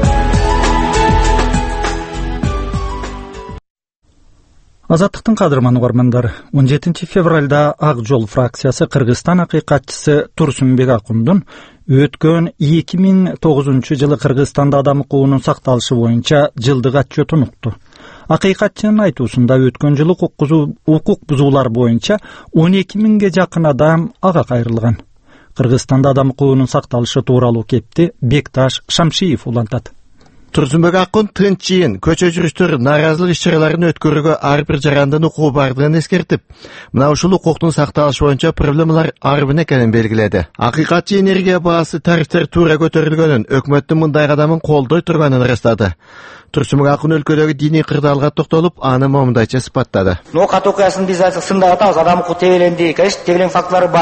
[SPEAKER 1] Азаттыктын кадырман угармандары, он жетинчи февралда Ак Жол фракциясы Кыргызстан акыйкатчысы Турсунбек Акундун өткөн эки миң тогузунчу жылы Кыргызстанда адам укугунун сакталышы боюнча жылдык отчетун укту. Акыйкатчынын айтуусунда өткөн жылы укук бузуулар боюнча он эки миңге жакын адам ага кайрылган. Кыргызстанда адам укугунун сакталышы тууралуу кепти Бекташ Шамшиев улантат.
[SPEAKER 6] Турсунбек Акун тынч жыйын, көчө жүрүштөр, нааразылык иш-чараларын өткөрүүгө ар бир жарандан укугу бардыгын эскертип, мына ушул укуктун сакталышы боюнча проблемалар арбын экенин белгиледи. Акыйкатчы энергия баасы тарифтер туура көтөрүлгөнүн, өкмөттүн мындай кадамын колдой турганын ырастады. Турсунбек Акун өлкөдөгү диний кырдаалга токтолуп, аны момундайча сыпаттады.
[SPEAKER 15] Нокат окуясын биз сындап атабыз, адам укугу тебеленди, конечно, тебелең фактылары бар.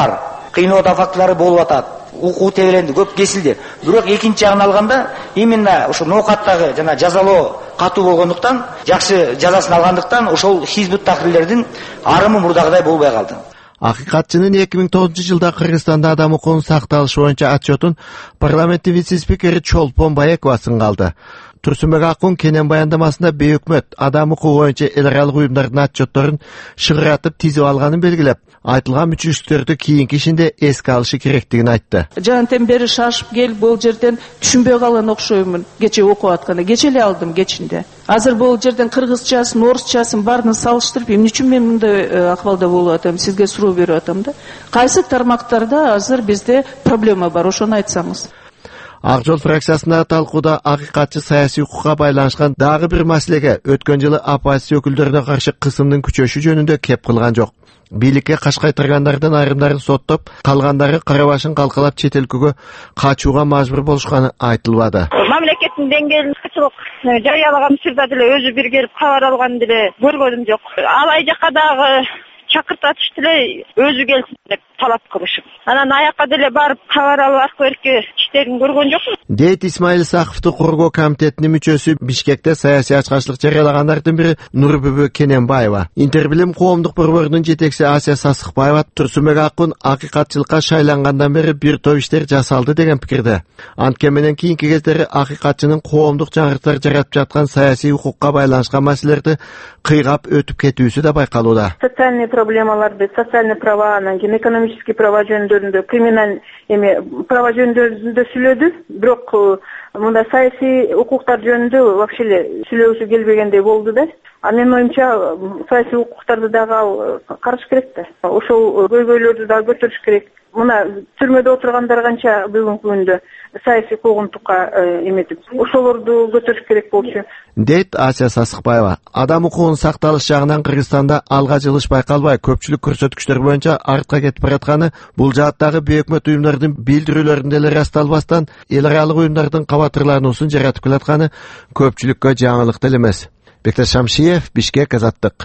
[SPEAKER 15] кыйнап атат фактылары болуп атат. Укуу тебеленди, көп кесилди. Бирок экинчи жагын алганда именно ошо ноокаттагы жана жазалоо катуу болгондуктан, жакшы жазасын алгандыктан ошол Хизбут Тахрилердин арымы мурдагыдай болбой калды.
[SPEAKER 16] Акыйкатчынын эки миң тогузунчу жылда Кыргызстанда адам укугунун сакталышы боюнча отчетун парламенттин вице-спикери Чолпон Баекова сынгалды. Турсунбек Акун Кенен баяндамасында бейөкмөт адам укугу боюнча эл аралык уюмдардын отчетторун шыгыратып тизип алганын белгилеп, айтылган мүчөчүлүктөрдү кийинки ишинде эске алышы керектигин айтты.
[SPEAKER 17] Жантен бери шашып келип, бул жерден түшүнбөй калган окшоймун. Кече окуп атканда, кече эле алдым кечинде. Азыр бул жерден кыргызчасын, орусчасын баарын салыштырып, эмне үчүн мен мындай акыбалда болуп атам, сизге суроо берип атам да. Кайсы тармактарда азыр бизде проблема бар, ошону айтсаңыз.
[SPEAKER 16] Ак жол фракциясындагы талкууда акыйкатчы саясий укукка байланышкан дагы бир маселеге өткөн жылы оппозиция өкүлдөрүнө каршы кысымдын күчөшү жөнүндө кеп кылган жок. Бийликке кашкайтыргандардын айрымдарын соттоп, калгандары кара башын калкалап чет элге качууга мажбур болушканы айтылбады.
[SPEAKER 18] Мамлекеттин деңгээлин кычылык жарыялаган учурда деле өзү бир келип кабар алган деле көргөнүм жок. Алай жака дагы чакыртатыш деле өзү келсин деп талап кылышып. Анан аякка деле барып кабар алып аркы берки иштерин көргөн жокмун. Дейт Исмаил Сакыфты коргоо комитетинин мүчөсү Бишкекте саясий ачкачылык жарыялагандардын бири Нурбүбү Кененбаева. Интербилим коомдук борборунун жетекчиси Асия Сасыкбаева Турсунбек Акун акыйкатчылыкка шайлангандан бери бир топ иштер жасалды деген пикирде. Анткени менен кийинки кездери акыйкатчынын коомдук жаңырыктар жаратып жаткан саясий укукка байланышкан маселелерди кыйгап өтүп кетүүсү да байкалууда. Социальный проблемаларды, социальный права, анан кийин экономический права жөнүндө, криминаль эме права жөнүндө сүйлөдү. Бирок мында саясий укуктар жөнүндө вообще эле сүйлөгүсү келбегендей болду да. А менин оюмча саясий укуктарды дагы караш керек да. Ошол көйгөйлөрдү дагы көтөрүш керек. Мына түрмөдө отургандар канча бүгүнкү күндө саясий куугунтукка эметип, ошолорду көтөрүш керек болчу.
[SPEAKER 16] Дейт Асия Сасыкбаева. Адам укугунун сакталыш жагынан Кыргызстанда алга жылыш байкалбай, көпчүлүк көрсөткүчтөр боюнча артка кетип баратканы, бул жааттагы бейөкмөт уюмдардын билдирүүлөрүндө эле ырасталбастан, эл аралык уюмдардын кабатырлануусун жаратып келатканы көпчүлүккө жаңылык деле эмес. Бекташ Шамшиев, Бишкек, Азаттык.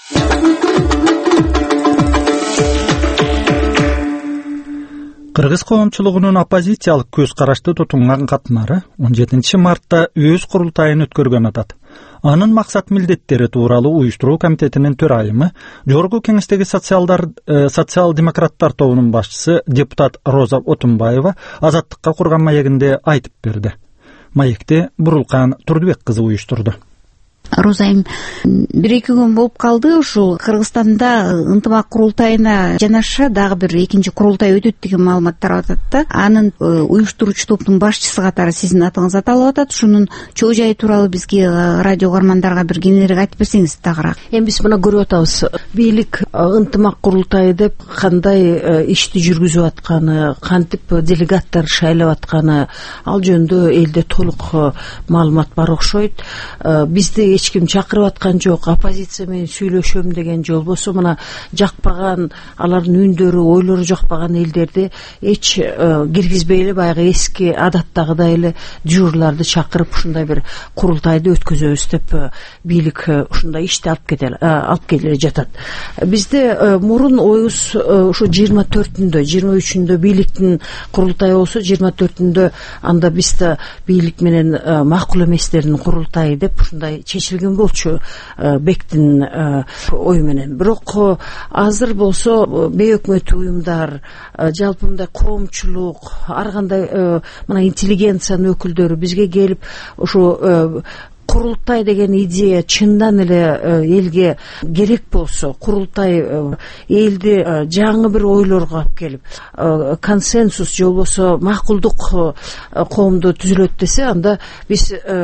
[SPEAKER 1] Кыргыз коомчулугунун оппозициялык көз карашты тутунган катмары он жетинчи мартта өз курултайын өткөргөн атат. Анын максат милдеттери тууралуу уюштуруу комитетинин төрайымы, жогорку кеңештеги социалдар э, социал-демократтар тобунун башчысы депутат Роза Отунбаева Азаттыкка курган маегинде айтып берди. Маекти Бурулкан Турдубек кызы уюштурду.
[SPEAKER 19] Розайым, бир-эки күн болуп калды, ушул Кыргызстанда ынтымак курултайына жанаша дагы бир экинчи курултай өтөт деген маалымат тарап атат да. Анын уюштуруучу топтун башчысы катары сиздин атыңыз аталып атат. Шунун чоо жайы тууралуу бизге радио угармандарга бир кеңирээк айтып берсеңиз тагыраак.
[SPEAKER 20] Эми биз мына көрүп атабыз, бийлик ынтымак курултайы деп кандай ишти жүргүзүп атканы, кантип делегаттар шайлап атканы, ал жөнүндө элде толук маалымат бар окшойт. Бизди эч ким чакырып аткан жок, оппозиция менен сүйлөшөм деген же болбосо мына жакпаган, алардын үндөрү, ойлору жакпаган элдерди эч киргизбей эле баягы эски адаттагыдай эле дежурларды чакырып ушундай бир курултайды өткөзөбүз деп бийлик ушундай ишти алып кетели алып келе жатат. Бизде мурун оюбуз ушу жыйырма төртүндө, жыйырма үчүндө бийликтин курултайы болсо, жыйырма төртүндө анда бизде бийлик менен макул эместердин курултайы деп ушундай чечилген болчу Бектин ою менен. Бирок азыр болсо бейөкмөт уюмдар, жалпы мындай коомчулук, ар кандай мына интеллигенциянын өкүлдөрү бизге келип ушу курултай деген идея чындан эле элге керек болсо, курултай элди жаңы бир ойлорго алып келип, консенсус же болбосо макулдук коомдо түзүлөт десе, анда биз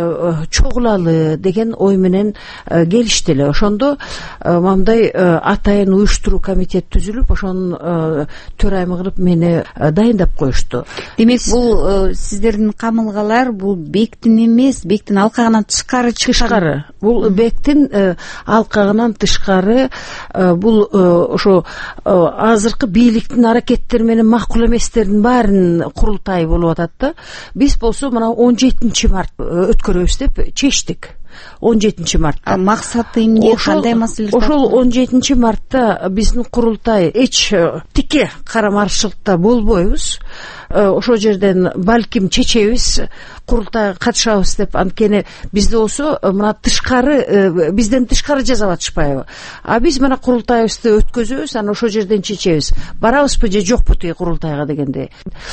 [SPEAKER 20] чогулалы деген ой менен келишти эле. Ошондо мындай атайын уюштуруу комитет түзүлүп, ошонун төрайымы кылып мени дайындап коюшту.
[SPEAKER 19] Демек, бул сиздердин камылгалар бул Бектин эмес, Бектин алкагынан тышкары
[SPEAKER 20] тышкары. Бул Бектин алкагынан тышкары, бул ошо азыркы бийликтин аракеттери менен макул эместердин баарын курултай болуп атат да. Биз болсо мына он жетинчи март өткөрөбүз деп чечтик. он жетинчи мартта.
[SPEAKER 19] Максаты эмне, кандай маселелер?
[SPEAKER 20] Ошол он жетинчи мартта биздин курултай эч тике карама-каршылыкта болбойбуз. Ошол жерден балким чечебиз, курултайга катышабыз деп. Анткени бизде болсо мына тышкары, бизден тышкары жасап атышпайбы. А биз мына курултайыбызды өткөзөбүз, анан ошол жерден чечебиз. Барабызбы же жокпу тиги курултайга дегенде.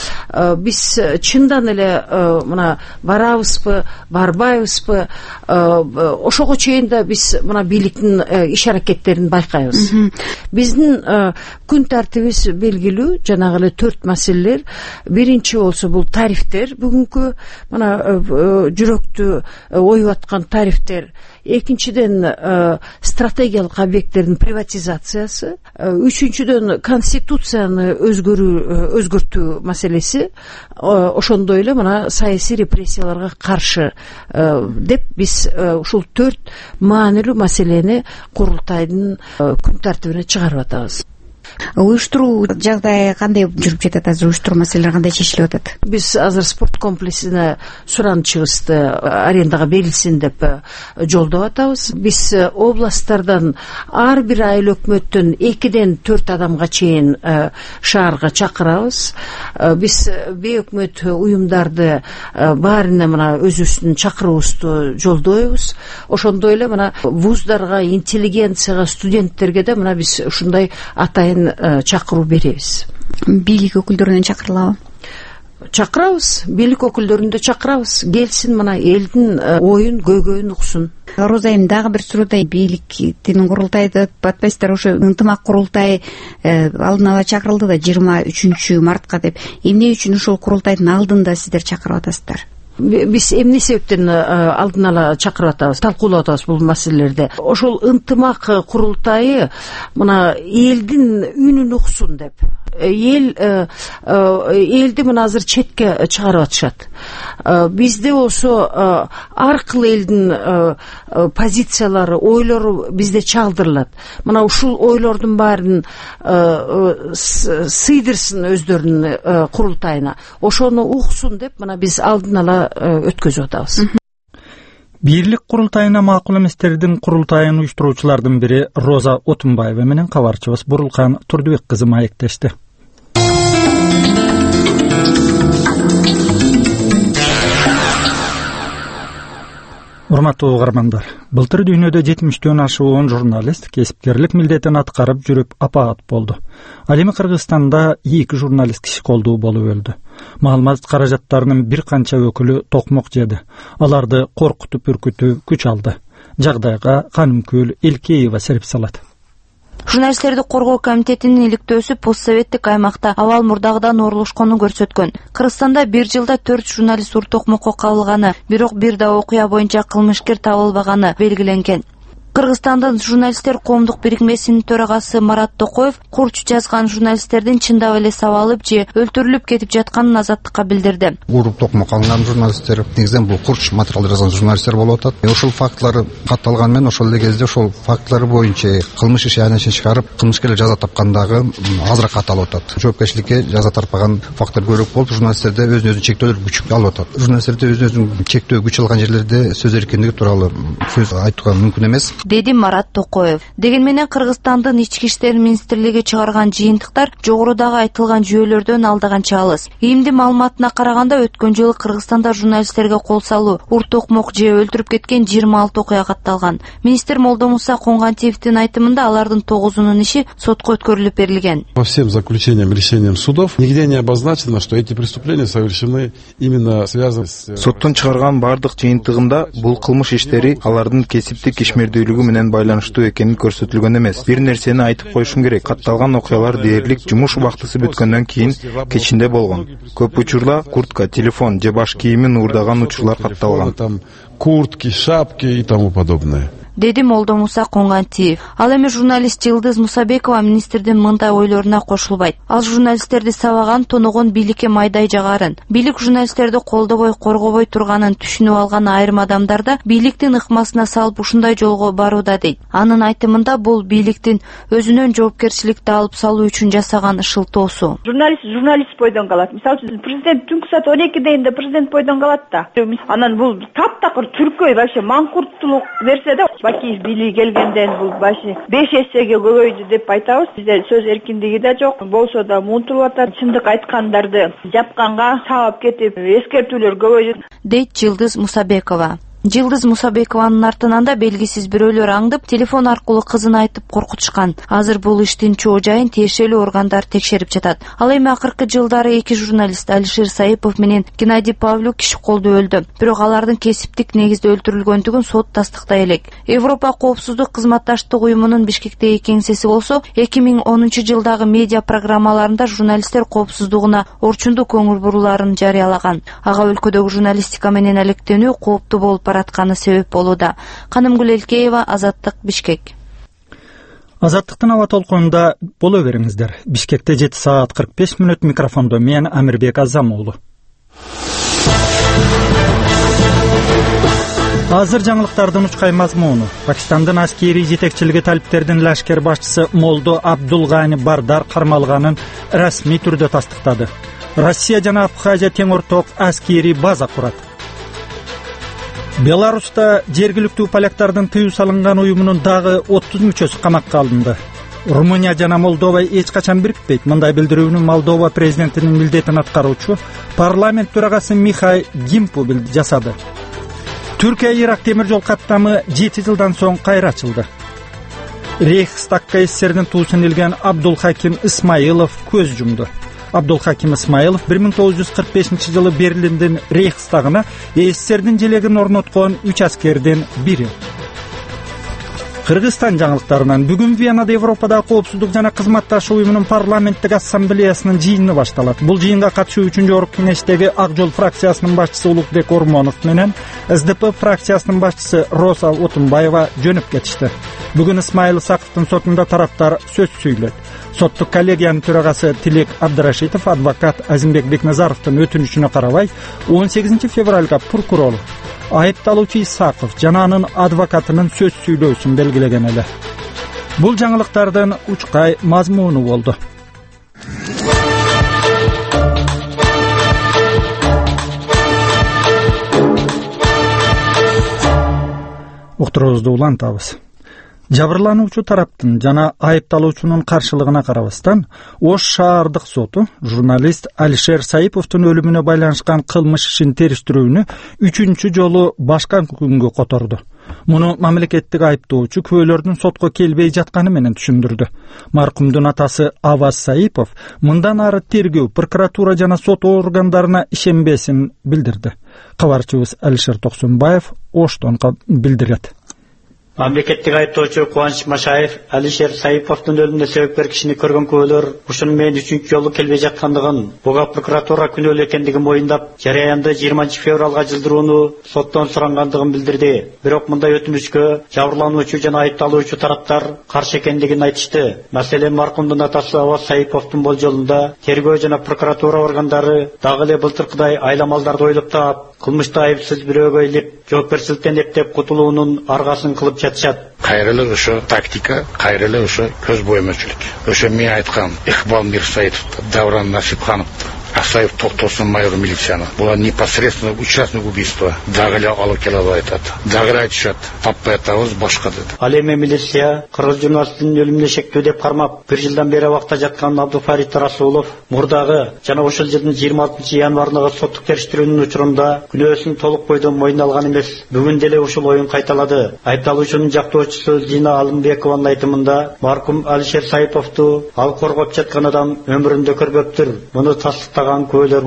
[SPEAKER 20] Биз чындан эле мына барабызбы, барбайбызбы, ошого чейин да биз мына бийликтин иш аракеттерин байкайбыз. Биздин күн тартибибиз белгилүү, жанагы эле төрт маселелер. Биринчи болсо бул тарифтер, бүгүнкү мына жүрөктү оюп аткан тарифтер. Экинчиден стратегиялык объекттердин приватизациясы. Үчүнчүдөн конституцияны өзгөрүү өзгөртүү маселеси. Ошондой эле мына саясий репрессияларга каршы деп биз ушул төрт маанилүү маселени курултайдын күн тартибине чыгарып атабыз.
[SPEAKER 19] Уюштуруу жагдайы кандай жүрүп жатат азыр? Уюштуруу маселелери кандай чечилип атат?
[SPEAKER 20] Биз азыр спорт комплексине суранычыбызды арендага берилсин деп жолдоп атабыз. Биз областтардан ар бир айыл өкмөттөн экиден төрт адамга чейин шаарга чакырабыз. Биз бейөкмөт уюмдарды баарына мына өзүбүздүн чакыруубузду жолдойбуз. Ошондой эле мына вуздарга, интеллигенцияга, студенттерге да мына биз ушундай атайын чакыруу беребиз.
[SPEAKER 19] Бийлик өкүлдөрүнөн чакырылабы?
[SPEAKER 20] Чакырабыз, бийлик өкүлдөрүн да чакырабыз. Келсин, мына элдин оюн, көйгөйүн уксун.
[SPEAKER 19] Розайым, дагы бир суроодай, бийликтин курултайды батпайсыздар, ошо ынтымак курултай алдын ала чакырылды да жыйырма үчүнчү мартка деп. Эмне үчүн ушул курултайдын алдында сиздер чакырып атасыздар?
[SPEAKER 20] Биз эмне себептен алдын ала чакырып атабыз, талкуулап атабыз бул маселелерди? Ошол ынтымак курултайы мына элдин үнүн уксун деп. Эл элди мына азыр четке чыгарып атышат. Бизде болсо ар кыл элдин позициялары, ойлору бизде чагдырылат. Мына ушул ойлордун баарын сыйдырсын өздөрүнүн курултайына. Ошону уксун деп мына биз алдын ала өткөзүп атабыз.
[SPEAKER 1] Бийлик курултайына макул эместердин курултайын уюштуруучулардын бири Роза Отунбаева менен кабарчыбыз Бурулкан Турдубек кызы маектешти. Урматтуу угармандар, былтыр дүйнөдө жетимиштен ашуун журналист кесипкерлик милдетин аткарып жүрүп апаат болду. Ал эми Кыргызстанда эки журналист киши колдуу болуп өлдү. Маалымат каражаттарынын бир канча өкүлү токмок жеди. Аларды коркутуп үркүтүү күч алды. Жагдайга Канымкүл Элкеева серип салат.
[SPEAKER 21] Журналисттерди коргоо комитетинин иликтөөсү постсоветтик аймакта абал мурдагыдан орулушконун көрсөткөн. Кыргызстанда бир жылда төрт журналист ур токмокко кабылганы, бирок бир да окуя боюнча кылмышкер табылбаганы белгиленген. Кыргызстандын журналисттер коомдук бирикмесинин төрагасы Марат Токоев курч жазган журналисттердин чындап эле сабалып же өлтүрүлүп кетип жатканын Азаттыкка билдирди.
[SPEAKER 22] Уруп токмок алынган журналисттер, негизинен бул курч материал жазган журналисттер болуп атат. Ошол фактылар катталган менен ошол эле кезде ошол фактлар боюнча кылмыш иши айынан чыгарып, кылмышкерлер жаза тапкандагы азыраак катталып атат. Жоопкерчиликке жаза тарпаган факттар көбүрөөк болуп, журналисттерде өзүнүн өзүн чектөөлөр күч алып атат. Журналисттерде өзүнүн өзүн чектөө күч алган жерлерде сөз эркиндиги тууралуу сөз айтууга мүмкүн эмес,
[SPEAKER 21] деди Марат Токоев. Деген менен Кыргызстандын ички иштер министрлиги чыгарган жыйынтыктар жогорудагы айтылган жүйөлөрдөн алдаганча алыс. Ийимдин маалыматына караганда өткөн жылы Кыргызстанда журналисттерге кол салуу, ур токмок же өлтүрүп кеткен жыйырма алты окуя катталган. Министр Молдомуса Конгантиевдин айтымында алардын тогузунун иши сотко өткөрүлүп берилген.
[SPEAKER 23] По всем заключениям, решениям судов нигде не обозначено, что эти преступления совершены именно связаны с...
[SPEAKER 24] Соттун чыгарган бардык жыйынтыгында бул кылмыш иштери алардын кесиптик ишмердүүлүгү менен байланыштуу экени көрсөтүлгөн эмес. Бир нерсени айтып коюшум керек. Катталган окуялар дээрлик жумуш убактысы бүткөндөн кийин кечинде болгон. Көп учурда куртка, телефон же баш кийимин уурдаган учурлар катталган.
[SPEAKER 23] Куртки, шапки и тому подобное.
[SPEAKER 21] деди Молдо Муса Коңгантиев. Ал эми журналист Жылдыз Мусабекова министрдин мындай ойлоруна кошулбайт. Ал журналисттерди сабаган, тоногон бийликке майдай жагарын, бийлик журналисттерди колдобой, коргобой турганын түшүнүп алган айрым адамдар да бийликтин ыкмасына салып ушундай жолго барууда дейт. Анын айтымында бул бийликтин өзүнөн жоопкерчиликти алып салуу үчүн жасаган ышылтоосу.
[SPEAKER 2] Журналист журналист бойдон калат. Мисалы үчүн президент түнкү саат он экиде инде президент бойдон калат да. Анан бул таптакыр түркөй вообще маңкурттулук нерсе да. Бакиев бийлиги келгенден бул башы беш эсеге көбөйдү деп айтабыз. Бизде сөз эркиндиги да жок. Болсо да муунтулуп атат. Чындык айткандарды жапканга сабап кетип, эскертүүлөр көбөйдү,
[SPEAKER 21] дейт Жылдыз Мусабекова. Жылдыз Мусабекованын артынан да белгисиз бирөөлөр аңдып, телефон аркылуу кызын айтып коркутушкан. Азыр бул иштин чоо жайын тиешелүү органдар текшерип жатат. Ал эми акыркы жылдары эки журналист Алишер Саипов менен Геннадий Павлюк киши колдо өлдү. Бирок алардын кесиптик негизде өлтүрүлгөндүгүн сот тастыктай элек. Европа коопсуздук кызматташтык уюмунун Бишкектеги кеңсеси болсо, эки миң онунчу жылдагы медиа программаларында журналисттер коопсуздугуна орчундуу көңүл буруларын жарыялаган. Ага өлкөдөгү журналистика менен алектенүү кооптуу болуп баратканы себеп болууда. Канымгүл Элкеева, Азаттык, Бишкек.
[SPEAKER 1] Азаттыктын аба толкунунда боло бериңиздер. Бишкекте жети саат кырк беш мүнөт, микрофондо мен Амирбек Азам уулу. Азыр жаңылыктардын учкай мазмуну. Пакистандын аскери жетекчилиги талиптердин лашкер башчысы Молдо Абдулгани Бардар кармалганын расмий түрдө тастыктады. Россия жана Абхазия тең орток аскери база курат. Беларуста жергиликтүү поляктардын тыюу салынган уюмунун дагы отуз мүчөсү камакка алынды. Румыния жана Молдова эч качан бирикпейт. Мындай билдирүүнү Молдова президентинин милдетин аткаруучу парламент төрагасы Михай Гимпу жасады. Түркия Ирак темир жол каттамы жети жылдан соң кайра ачылды. Рейхстагга эсердин туусун илген Абдулхаким Исмаилов көз жумду. Абдулхаким Исмаилов бир миң тогуз жүз кырк бешинчи жылы Берлиндин Рейхстагына эсердин желегин орноткон үч аскердин бири. Кыргызстан жаңылыктарынан бүгүн Венада Европадагы коопсуздук жана кызматташуу уюмунун парламенттик ассамблеясынын жыйыны башталат. Бул жыйынга катышуу үчүн жогорку кеңештеги Ак жол фракциясынын башчысы Улукбек Ормонов менен эс дэ пэ фракциясынын башчысы Роза Отунбаева жөнөп кетишти. Бүгүн Исмаил Саковдун сотунда тараптар сөз сүйлөт. Соттук коллегиянын төрагасы Тилек Абдрашитов адвокат Азимбек Бекназаровдун өтүнүчүнө карабай он сегизинчи февралга прокурор айыпталуучу Исаков жана анын адвокатынын сөз сүйлөөсүн белгилеген эле. Бул жаңылыктардын учкай мазмуну болду. Уктуруубузду улантабыз. Жабырлануучу тараптын жана айыпталуучунун каршылыгына карабастан, Ош шаардык соту журналист Алишер Саиповдун өлүмүнө байланышкан кылмыш ишин териштирүүнү үчүнчү жолу башка күнгө которду. Муну мамлекеттик айыптоочу күбөлөрдүн сотко келбей жатканы менен түшүндүрдү. Маркумдун атасы Аваз Саипов мындан ары тергөө, прокуратура жана сот органдарына ишенбесин билдирди. Кабарчыбыз Алишер Токсонбаев Оштон билдирет.
[SPEAKER 3] Мамлекеттик айыптоочу Кубаныч Машаев Алишер Саиповдун өлүмүнө себепкер кишини көргөн күбөлөр ушунун менен үчүнчү жолу келбей жаткандыгын, буга прокуратура күнөөлүү экендигин моюндап, жарыянды жыйырманчы февралга жылдырууну соттон сурангандыгын билдирди. Бирок мындай өтүнүчкө жабырлануучу жана айыпталуучу тараптар каршы экендигин айтышты. Маселен, маркумдун атасы Аваз Саиповдун болжолунда тергөө жана прокуратура органдары дагы эле былтыркыдай айламалдарды ойлоп таап, кылмышты айыпсыз бирөөгө илип, жоопкерчиликтен эптеп кутулуунун аргасын кылып жатышат.
[SPEAKER 7] Кайрылык ошо тактика, кайрылык ошо көз боемөчүлүк. Ошо мен айткан Икбал Мирсаитов, Давран Насипханов, Асаев Токтосун майор милицияны. Булар непосредственно участник убийства. Дагы эле алып келип айтат. Дагы эле айтышат. Таппай атабыз башка деди.
[SPEAKER 3] Ал эми милиция кыргыз журналисттин өлүмүнө шектүү деп кармап, бир жылдан бери абакта жаткан Абдулфарид Расулов мурдагы жана ошол жылдын жыйырма алтынчы январындагы соттук териштирүүнүн учурунда күнөөсүн толук бойдон мойнуна алган эмес. Бүгүн деле ушул оюн кайталады. Айыпталуучунун жактоочусу Зина Алымбекованын айтымында, маркум Алишер Саиповду ал коргоп жаткан адам өмүрүндө көрбөптүр. Муну тастыктаган күбөлөр бар.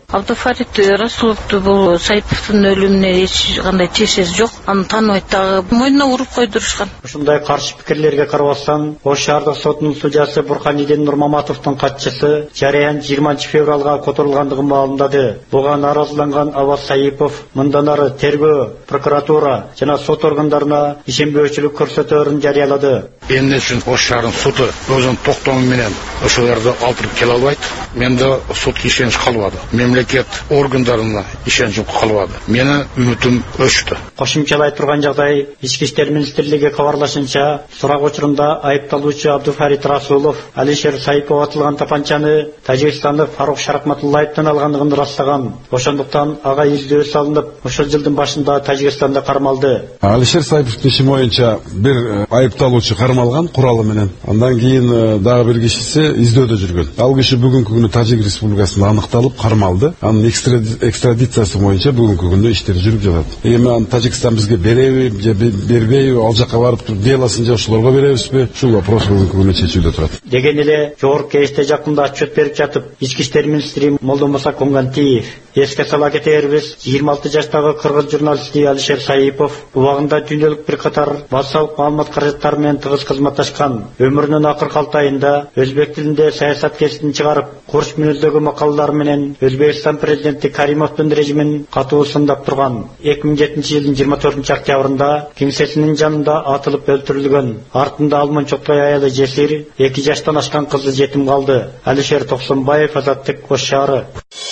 [SPEAKER 8] Абдуфарит Расуловду бул Саиповдун өлүмүнө эч кандай тиешеси жок. Аны тааныбайт дагы, мойнуна уруп койдурушкан.
[SPEAKER 3] Ушундай каршы пикирлерге карабастан, Ош шаардык сотунун судьясы Бурханидин Нурмаматовдун катчысы жараян жыйырманчы февралга которулгандыгын маалымдады. Буга нааразыланган Аваз Саипов мындан ары тергөө, прокуратура жана сот органдарына ишенбөөчүлүк көрсөтөөрүн жарыялады.
[SPEAKER 7] Эмне үчүн Ош шаарынын суду өзүнүн токтому менен ошолорду алтырып келе албайт? Менде сотко ишенич калбады. Мемлекет органдарына ишеничим калбады. Менин үмүтүм өчтү.
[SPEAKER 3] Кошумчалай турган жагдай Ички иштер министрлиги кабарлашынча, сурак учурунда айыпталуучу Абдуфарит Расулов Алишер Саипов атылган тапанчаны Тажикстандык Фарук Шаракматуллаевден алгандыгын ырастаган. Ошондуктан ага издөө салынып, ошол жылдын башында Тажикстанда кармалды.
[SPEAKER 23] Алишер Саиповдун иши боюнча бир айыпталуучу кармалган куралы менен. Андан кийин дагы бир кишиси издөөдө жүргөн. Ал киши бүгүнкү күнү Тажик Республикасында аныкталып кармалды. Анын экстрадициясы боюнча бүгүнкү күндө иштери жүрүп жатат. Эми аны Тажикстан бизге береби же бербейби, ал жака барып туруп делосын же ошолорго беребизби? Ушул вопрос бүгүнкү күнү чечүүдө турат.
[SPEAKER 3] Деген эле жогорку кеңеште жакында отчет берип жатып, Ички иштер министри Молдомуса Конгантиев эске сала кетербиз, жыйырма алты жаштагы кыргыз журналисти Алишер Саипов убагында дүйнөлүк бир катар базалык маалымат каражаттары менен тыгыз кызматташкан. Өмүрүнүн акыркы алты айында өзбек тилинде саясат кесипин чыгарып, курч мүнөздөгү макалалары менен Өзбекстан президенти Каримовдун режимин катуу сындап турган. эки миң жетинчи жылдын жыйырма төртүнчү октябрында кеңсесинин жанында атылып өлтүрүлгөн. Артында Алмончоктой аялы Жесир, эки жаштан ашкан кызы жетим калды. Алишер Токсонбаев, Азаттык, Ош шаары.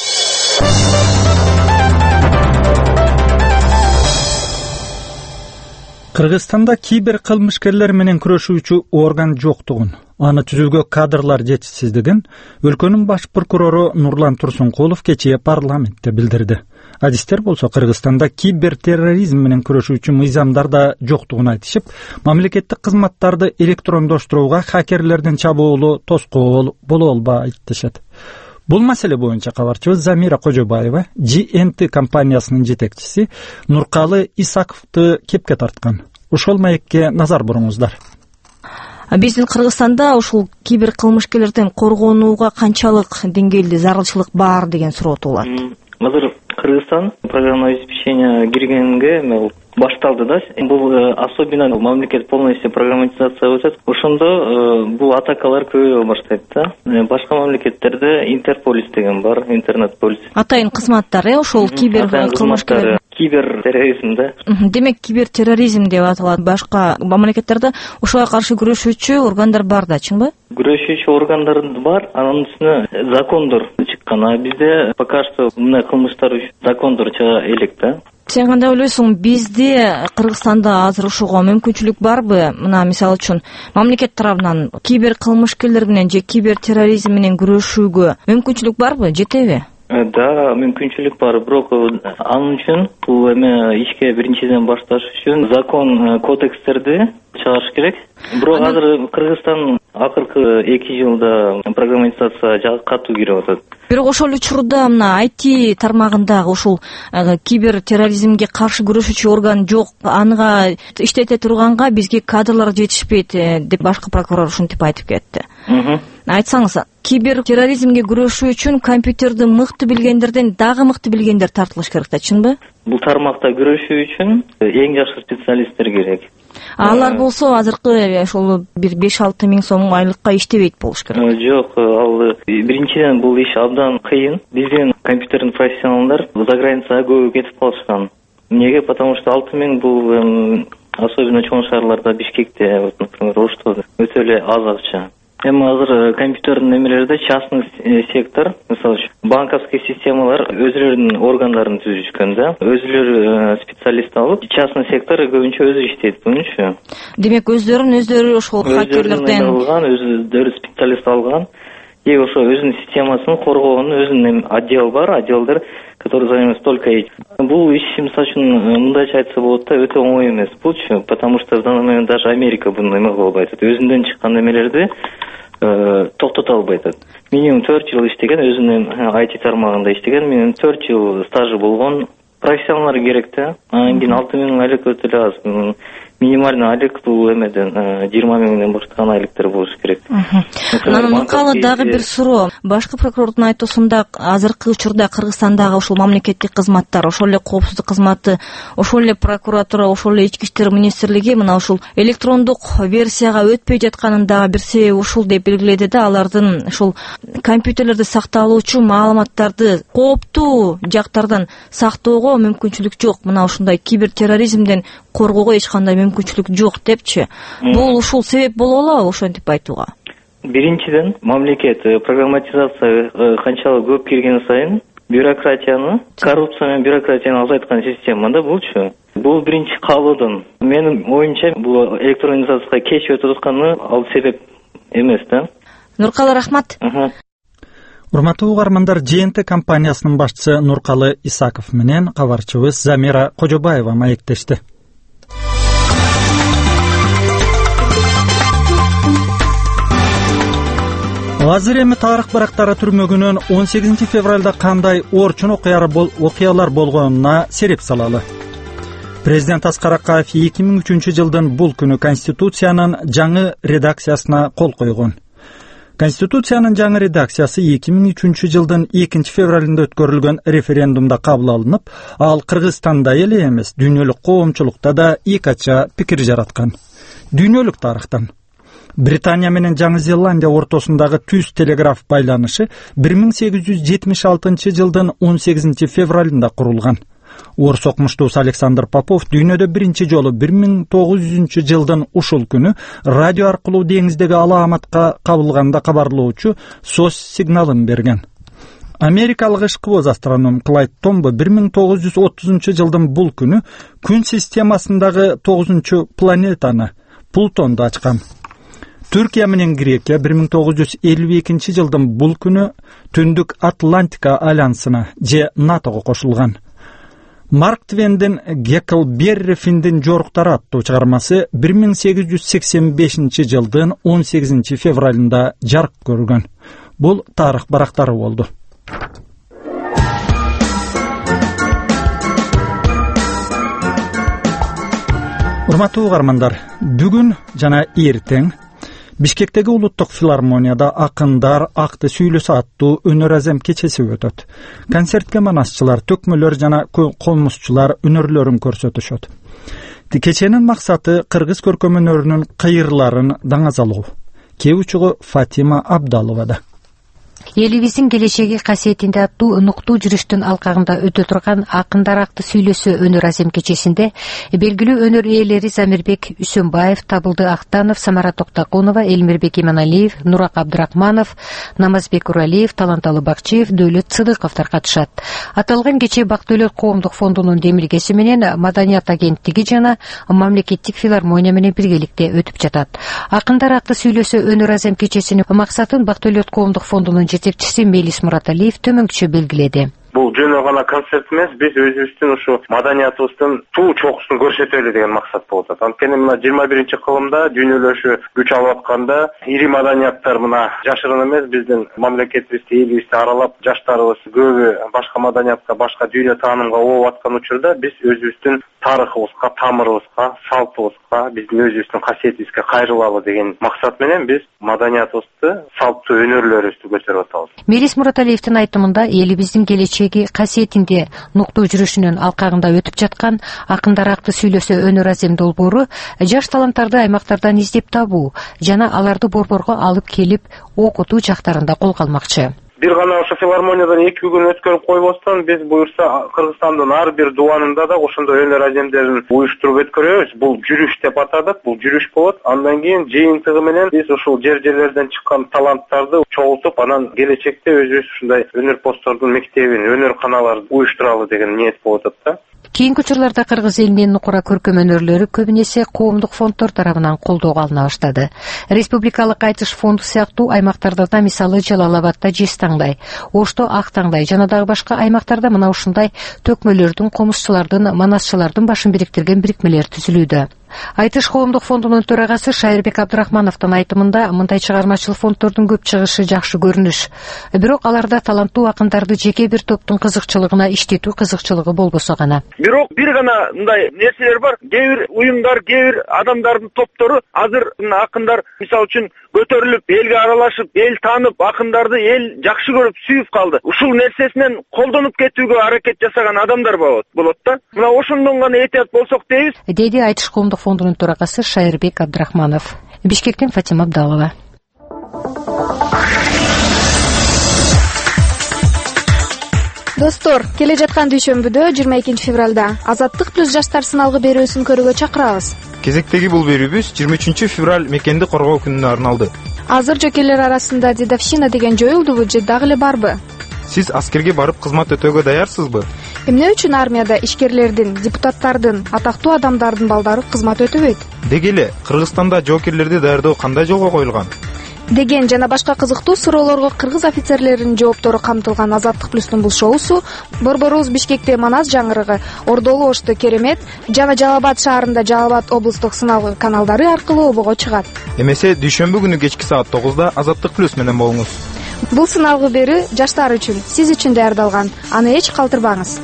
[SPEAKER 1] Кыргызстанда кибер кылмышкерлер менен күрөшүүчү орган жоктугун, аны түзүүгө кадрлар жетишсиздигин өлкөнүн баш прокурору Нурлан Турсункулов кечээ парламентте билдирди. Адистер болсо Кыргызстанда кибертерроризм менен күрөшүүчү мыйзамдар да жоктугун айтышып, мамлекеттик кызматтарды электрондоштурууга хакерлердин чабуулу тоскоол боло албайт дешет. Бул маселе боюнча кабарчыбыз Замира Кожобаева джи эн ти компаниясынын жетекчиси Нуркалы Исаковду кепке тарткан. Ушул маекке назар буруңуздар.
[SPEAKER 9] Биздин Кыргызстанда ушул кибер кылмышкерлерден коргонууга канчалык деңгээлде зарылчылык бар деген суроо туулат.
[SPEAKER 10] Азыр Кыргызстан программное обеспечение киргенге башталды да. Бул особенно мамлекет полностью программатизация өтөт. Ошондо бул атакалар көбөйө баштайт да. Башка мамлекеттерде Интерполис деген бар, интернет полис.
[SPEAKER 9] Атайын кызматтар, э, ошол кибер кылмышкерлер.
[SPEAKER 10] Кибер терроризм да.
[SPEAKER 9] Демек кибер терроризм деп аталат. Башка мамлекеттерде ошого каршы күрөшүүчү органдар бар да, чынбы?
[SPEAKER 10] Күрөшүүчү органдар бар, анын үстүнө закондор чыккан. А бизде пока что мына кылмыштар үчүн закондор чыга элек да.
[SPEAKER 9] Сен кандай ойлойсуң, бизде Кыргызстанда азыр ушуга мүмкүнчүлүк барбы? Мына мисалы үчүн мамлекет тарабынан кибер кылмышкерлер менен же кибер терроризм менен күрөшүүгө мүмкүнчүлүк барбы? Жетеби?
[SPEAKER 10] Да, мүмкүнчүлүк бар, бирок анын үчүн бул эме ишке биринчиден башташ үчүн закон кодекстерди чыгарыш керек. Бирок азыр Кыргызстан акыркы эки жылда программатизация катуу кирип атат.
[SPEAKER 9] Бирок ошол учурда мына ай ти тармагындагы ушул кибер терроризмге каршы күрөшүүчү орган жок, анга иштете турганга бизге кадрлар жетишпейт деп башкы прокурор ушинтип айтып кетти. Айтсаңыз, кибер терроризмге күрөшүү үчүн компьютерди мыкты билгендерден дагы мыкты билгендер тартылыш керек да, чынбы?
[SPEAKER 10] Бул тармакта күрөшүү үчүн эң жакшы специалисттер керек.
[SPEAKER 9] Алар болсо азыркы ошол бир беш алты миң сом айлыкка иштебейт болуш керек.
[SPEAKER 10] Жок, ал биринчиден бул иш абдан кыйын. Биздин компьютердин профессионалдар за границага көп кетип калышкан. Неге? Потому что алты миң бул особенно чоң шаарларда, Бишкекте, например, Ошто өтө эле аз акча. Эми азыр компьютердин немелерде частный сектор, мисалы үчүн банковский системалар өзүлөрүнүн органдарын түзүшкөн да. Өзүлөрү специалист алып, частный сектор көбүнчө өзү иштейт bununчу.
[SPEAKER 9] Демек өздөрүн өздөрү ошол хакерлерден
[SPEAKER 10] алган, өздөрү специалист алган. И ошо өзүнүн системасын коргоонун өзүнүн отдел бар, отделдер, которые занимаются только этим. Бул иш, мисалы үчүн, мындайча айтса болот да, өтө оңой эмес булчу, потому что в данный момент даже Америка буну эме кыла албайт. Өзүндөн чыккан немелерди токтото албайт. Минимум төрт жыл иштеген, өзүнүн ай ти тармагында иштеген, менин төрт жыл стажы болгон профессионалдар керек да. Анан кийин алты миң айлык өтө эле аз. минимальный айлык бул эмеден жыйырма миңден баштаган айлыктар болуш керек.
[SPEAKER 9] Анан Нуркалы дагы бир суроо. Башкы прокурордун айтуусунда азыркы учурда Кыргызстандагы ушул мамлекеттик кызматтар, ошол эле коопсуздук кызматы, ошол эле прокуратура, ошол эле ички иштер министрлиги мына ушул электрондук версияга өтпөй жатканын дагы бир себеби ушул деп белгиледи да, алардын ушул компьютерлерде сакталуучу маалыматтарды кооптуу жактардан сактоого мүмкүнчүлүк жок. Мына ушундай кибертерроризмден коргоого эч кандай мүмкүнчүлүк жок депчи. Бул ушул себеп боло алабы ошентип айтууга?
[SPEAKER 10] Биринчиден, мамлекет программатизация канчалык көп келген сайын бюрократияны, коррупция менен бюрократияны азайткан система да булчу. Бул биринчи каалоодон. Менин оюмча бул электронизацияга кеч өтүп атканы ал себеп эмес да.
[SPEAKER 9] Нуркалы, рахмат.
[SPEAKER 1] Урматтуу угармандар, джи эн ти компаниясынын башчысы Нуркалы Исаков менен кабарчыбыз Замира Кожобаева маектешти. Азыр эми тарых барактары түрмөгүнөн он сегизинчи февралда кандай орчун окуялар болгонуна сереп салалы. Президент Аскар Акаев эки миң үчүнчү жылдын бул күнү Конституциянын жаңы редакциясына кол койгон. Конституциянын жаңы редакциясы эки миң үчүнчү жылдын экинчи февралында өткөрүлгөн референдумда кабыл алынып, ал Кыргызстанда эле эмес, дүйнөлүк коомчулукта да эки ача пикир жараткан. Дүйнөлүк тарыхтан Британия менен Жаңы Зеландия ортосундагы түз телеграф байланышы бир миң сегиз жүз жетимиш алтынчы жылдын он сегизинчи февралында курулган. Орус окумуштуусу Александр Попов дүйнөдө биринчи жолу бир миң тогуз жүзүнчү жылдын ушул күнү радио аркылуу деңиздеги алааматка кабылганда кабарлоочу сос сигналын берген. Америкалык ышкыбоз астроном Клайд Томбо бир миң тогуз жүз отузунчу жылдын бул күнү күн системасындагы тогузунчу планетаны Плутонду ачкан. Түркия менен Грекия бир миң тогуз жүз элүү экинчи жылдын бул күнү Түндүк Атлантика альянсына же натого кошулган. Марк Твендин Геклберри Финдин жоруктары аттуу чыгармасы бир миң сегиз жүз сексен бешинчи жылдын он сегизинчи февралында жарык көргөн. Бул тарых барактары болду. Урматтуу угармандар, бүгүн жана эртең Бишкектеги улуттук филармонияда акындар акты сүйлөсү аттуу өнөр азем кечеси өтөт. Концертке манасчылар, төкмөлөр жана комузчулар өнөрлөрүн көрсөтүшөт. Кеченин максаты кыргыз көркөм өнөрүнүн кыйырларын даңазалоо. Кээ учугу Фатима Абдаловада.
[SPEAKER 11] Элибиздин келечеги касиетинде аттуу нуктуу жүрүштүн алкагында өтө турган акындар акты сүйлөсү өнөр азем кечесинде белгилүү өнөр ээлери Замирбек Үсөнбаев, Табылды Актанов, Самара Токтокунова, Элмирбек Иманалиев, Нурак Абдрахманов, Намазбек Уралиев, Таланталы Бакчиев, Дөөлөт Сыдыковдор катышат. Аталган кече Бак-Дөөлөт коомдук фондунун демилгеси менен Маданият агенттиги жана мамлекеттик филармония менен биргеликте өтүп жатат. Акындар акты сүйлөсү өнөр азем кечесинин максатын Бак-Дөөлөт коомдук фондунун жетекчиси Мелис Мураталиев төмөнкүчө белгиледи.
[SPEAKER 12] Бул жөн гана концерт эмес, биз өзүбүздүн ушу маданиятыбыздын туу чокусун көрсөтөлү деген максат болуп атат. Анткени мына жыйырма биринчи кылымда дүйнөлөшүү күч алып атканда ири маданияттар мына жашырын эмес биздин мамлекетибизди, элибизди аралап, жаштарыбыз көбү башка маданиятка, башка дүйнө таанымга ооп аткан учурда биз өзүбүздүн тарыхыбызга, тамырыбызга, салтыбызга, биздин өзүбүздүн касиетибизге кайрылалы деген максат менен биз маданиятыбызды, салттуу өнөрлөрүбүздү көтөрүп атабыз.
[SPEAKER 11] Мелис Мураталиевдин айтымында элибиздин келечеги касиетинде нуктуу жүрүшүнүн алкагында өтүп жаткан акындар акты сүйлөсү өнөр азем долбоору жаш таланттарды аймактардан издеп табуу жана аларды борборго алып келип окутуу жактарында колго алмакчы.
[SPEAKER 12] Бир гана ошо филармониядан эки күн өткөрүп койбостон биз буюрса Кыргызстандын ар бир дубанында да ошондой өнөр аземдерин уюштуруп өткөрөбүз. Бул жүрүш деп атадык, бул жүрүш болот. Андан кийин жыйынтыгы менен биз ушул жер жерлерден чыккан таланттарды чогултуп, анан келечекте өзүбүз ушундай өнөр посттордун мектебин, өнөр каналарын уюштуралы деген ниет болуп атат да.
[SPEAKER 11] Кийинки учурларда кыргыз элинин нукура көркөм өнөрлөрү көбүнесе коомдук фонддор тарабынан колдоого алына баштады. Республикалык айтыш фонду сыяктуу аймактарда да, мисалы Жалал Абадта Жез таңдай, Ошто Ак таңдай жана дагы башка аймактарда мына ушундай төкмөлөрдүн, комузчулардын, манасчылардын башын бириктирген бирикмелер түзүлүүдө. Айтыш коомдук фондунун төрагасы Шайырбек Абдрахмановдун айтымында мындай чыгармачыл фонддордун көп чыгышы жакшы көрүнүш. Бирок аларда таланттуу акындарды жеке бир топтун кызыкчылыгына иштетүү кызыкчылыгы болбосо гана.
[SPEAKER 4] Бирок бир гана мындай нерселер бар. Кээ бир уюмдар, кээ бир адамдардын топтору азыр акындар мисалы үчүн көтөрүлүп, элге аралашып, эл таанып, акындарды эл жакшы көрүп, сүйүп калды. Ушул нерсесинен колдонуп кетүүгө аракет жасаган адамдар болот. Болот да. Мына ошондон гана этият болсок дейбиз.
[SPEAKER 11] Деди Айтыш коомдук фондунун төрагасы Шайырбек Абдрахманов. Бишкектен Фатима Абдалова.
[SPEAKER 5] Достор, келе жаткан дүйшөмбүдө жыйырма экинчи февралда Азаттык плюс жаштар сыналгы берүүсүн көрүүгө чакырабыз.
[SPEAKER 24] Кезектеги бул берүүбүз жыйырма үчүнчү февраль мекенди коргоо күнүнө арналды.
[SPEAKER 5] Азыр жокейлер арасында дедовщина деген жоюлдубу же дагы эле барбы?
[SPEAKER 24] Сиз аскерге барып кызмат өтөөгө даярсызбы?
[SPEAKER 5] Эмне үчүн армияда ишкерлердин, депутаттардын, атактуу адамдардын балдары кызмат өтөбөйт?
[SPEAKER 24] Деги эле Кыргызстанда жоокерлерди даярдоо кандай жолго коюлган?
[SPEAKER 5] Деген жана башка кызыктуу суроолорго кыргыз офицерлеринин жооптору камтылган Азаттык плюстун бул шоусу Борборубуз Бишкекте Манас жаңырыгы, Ордолу Ошто Керемет жана Жалал Абад шаарында Жалал Абад облустук сыналгы каналдары аркылуу обого чыгат.
[SPEAKER 24] Эмесе дүйшөмбү күнү кечки саат тогузда Азаттык плюс менен болуңуз.
[SPEAKER 5] Бул сыналгы берүү жаштар үчүн, сиз үчүн даярдалган. Аны эч калтырбаңыз.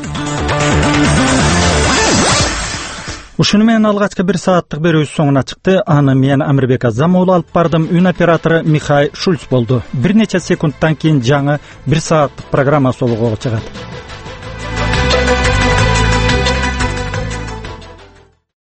[SPEAKER 1] Ушуну менен алгачкы бир сааттык берүүбүз соңуна чыкты. Аны мен Амирбек Азам уулу алып бардым. Үн оператору Михай Шульц болду. Бир нече секундтан кийин жаңы бир сааттык программа солугуга чыгат.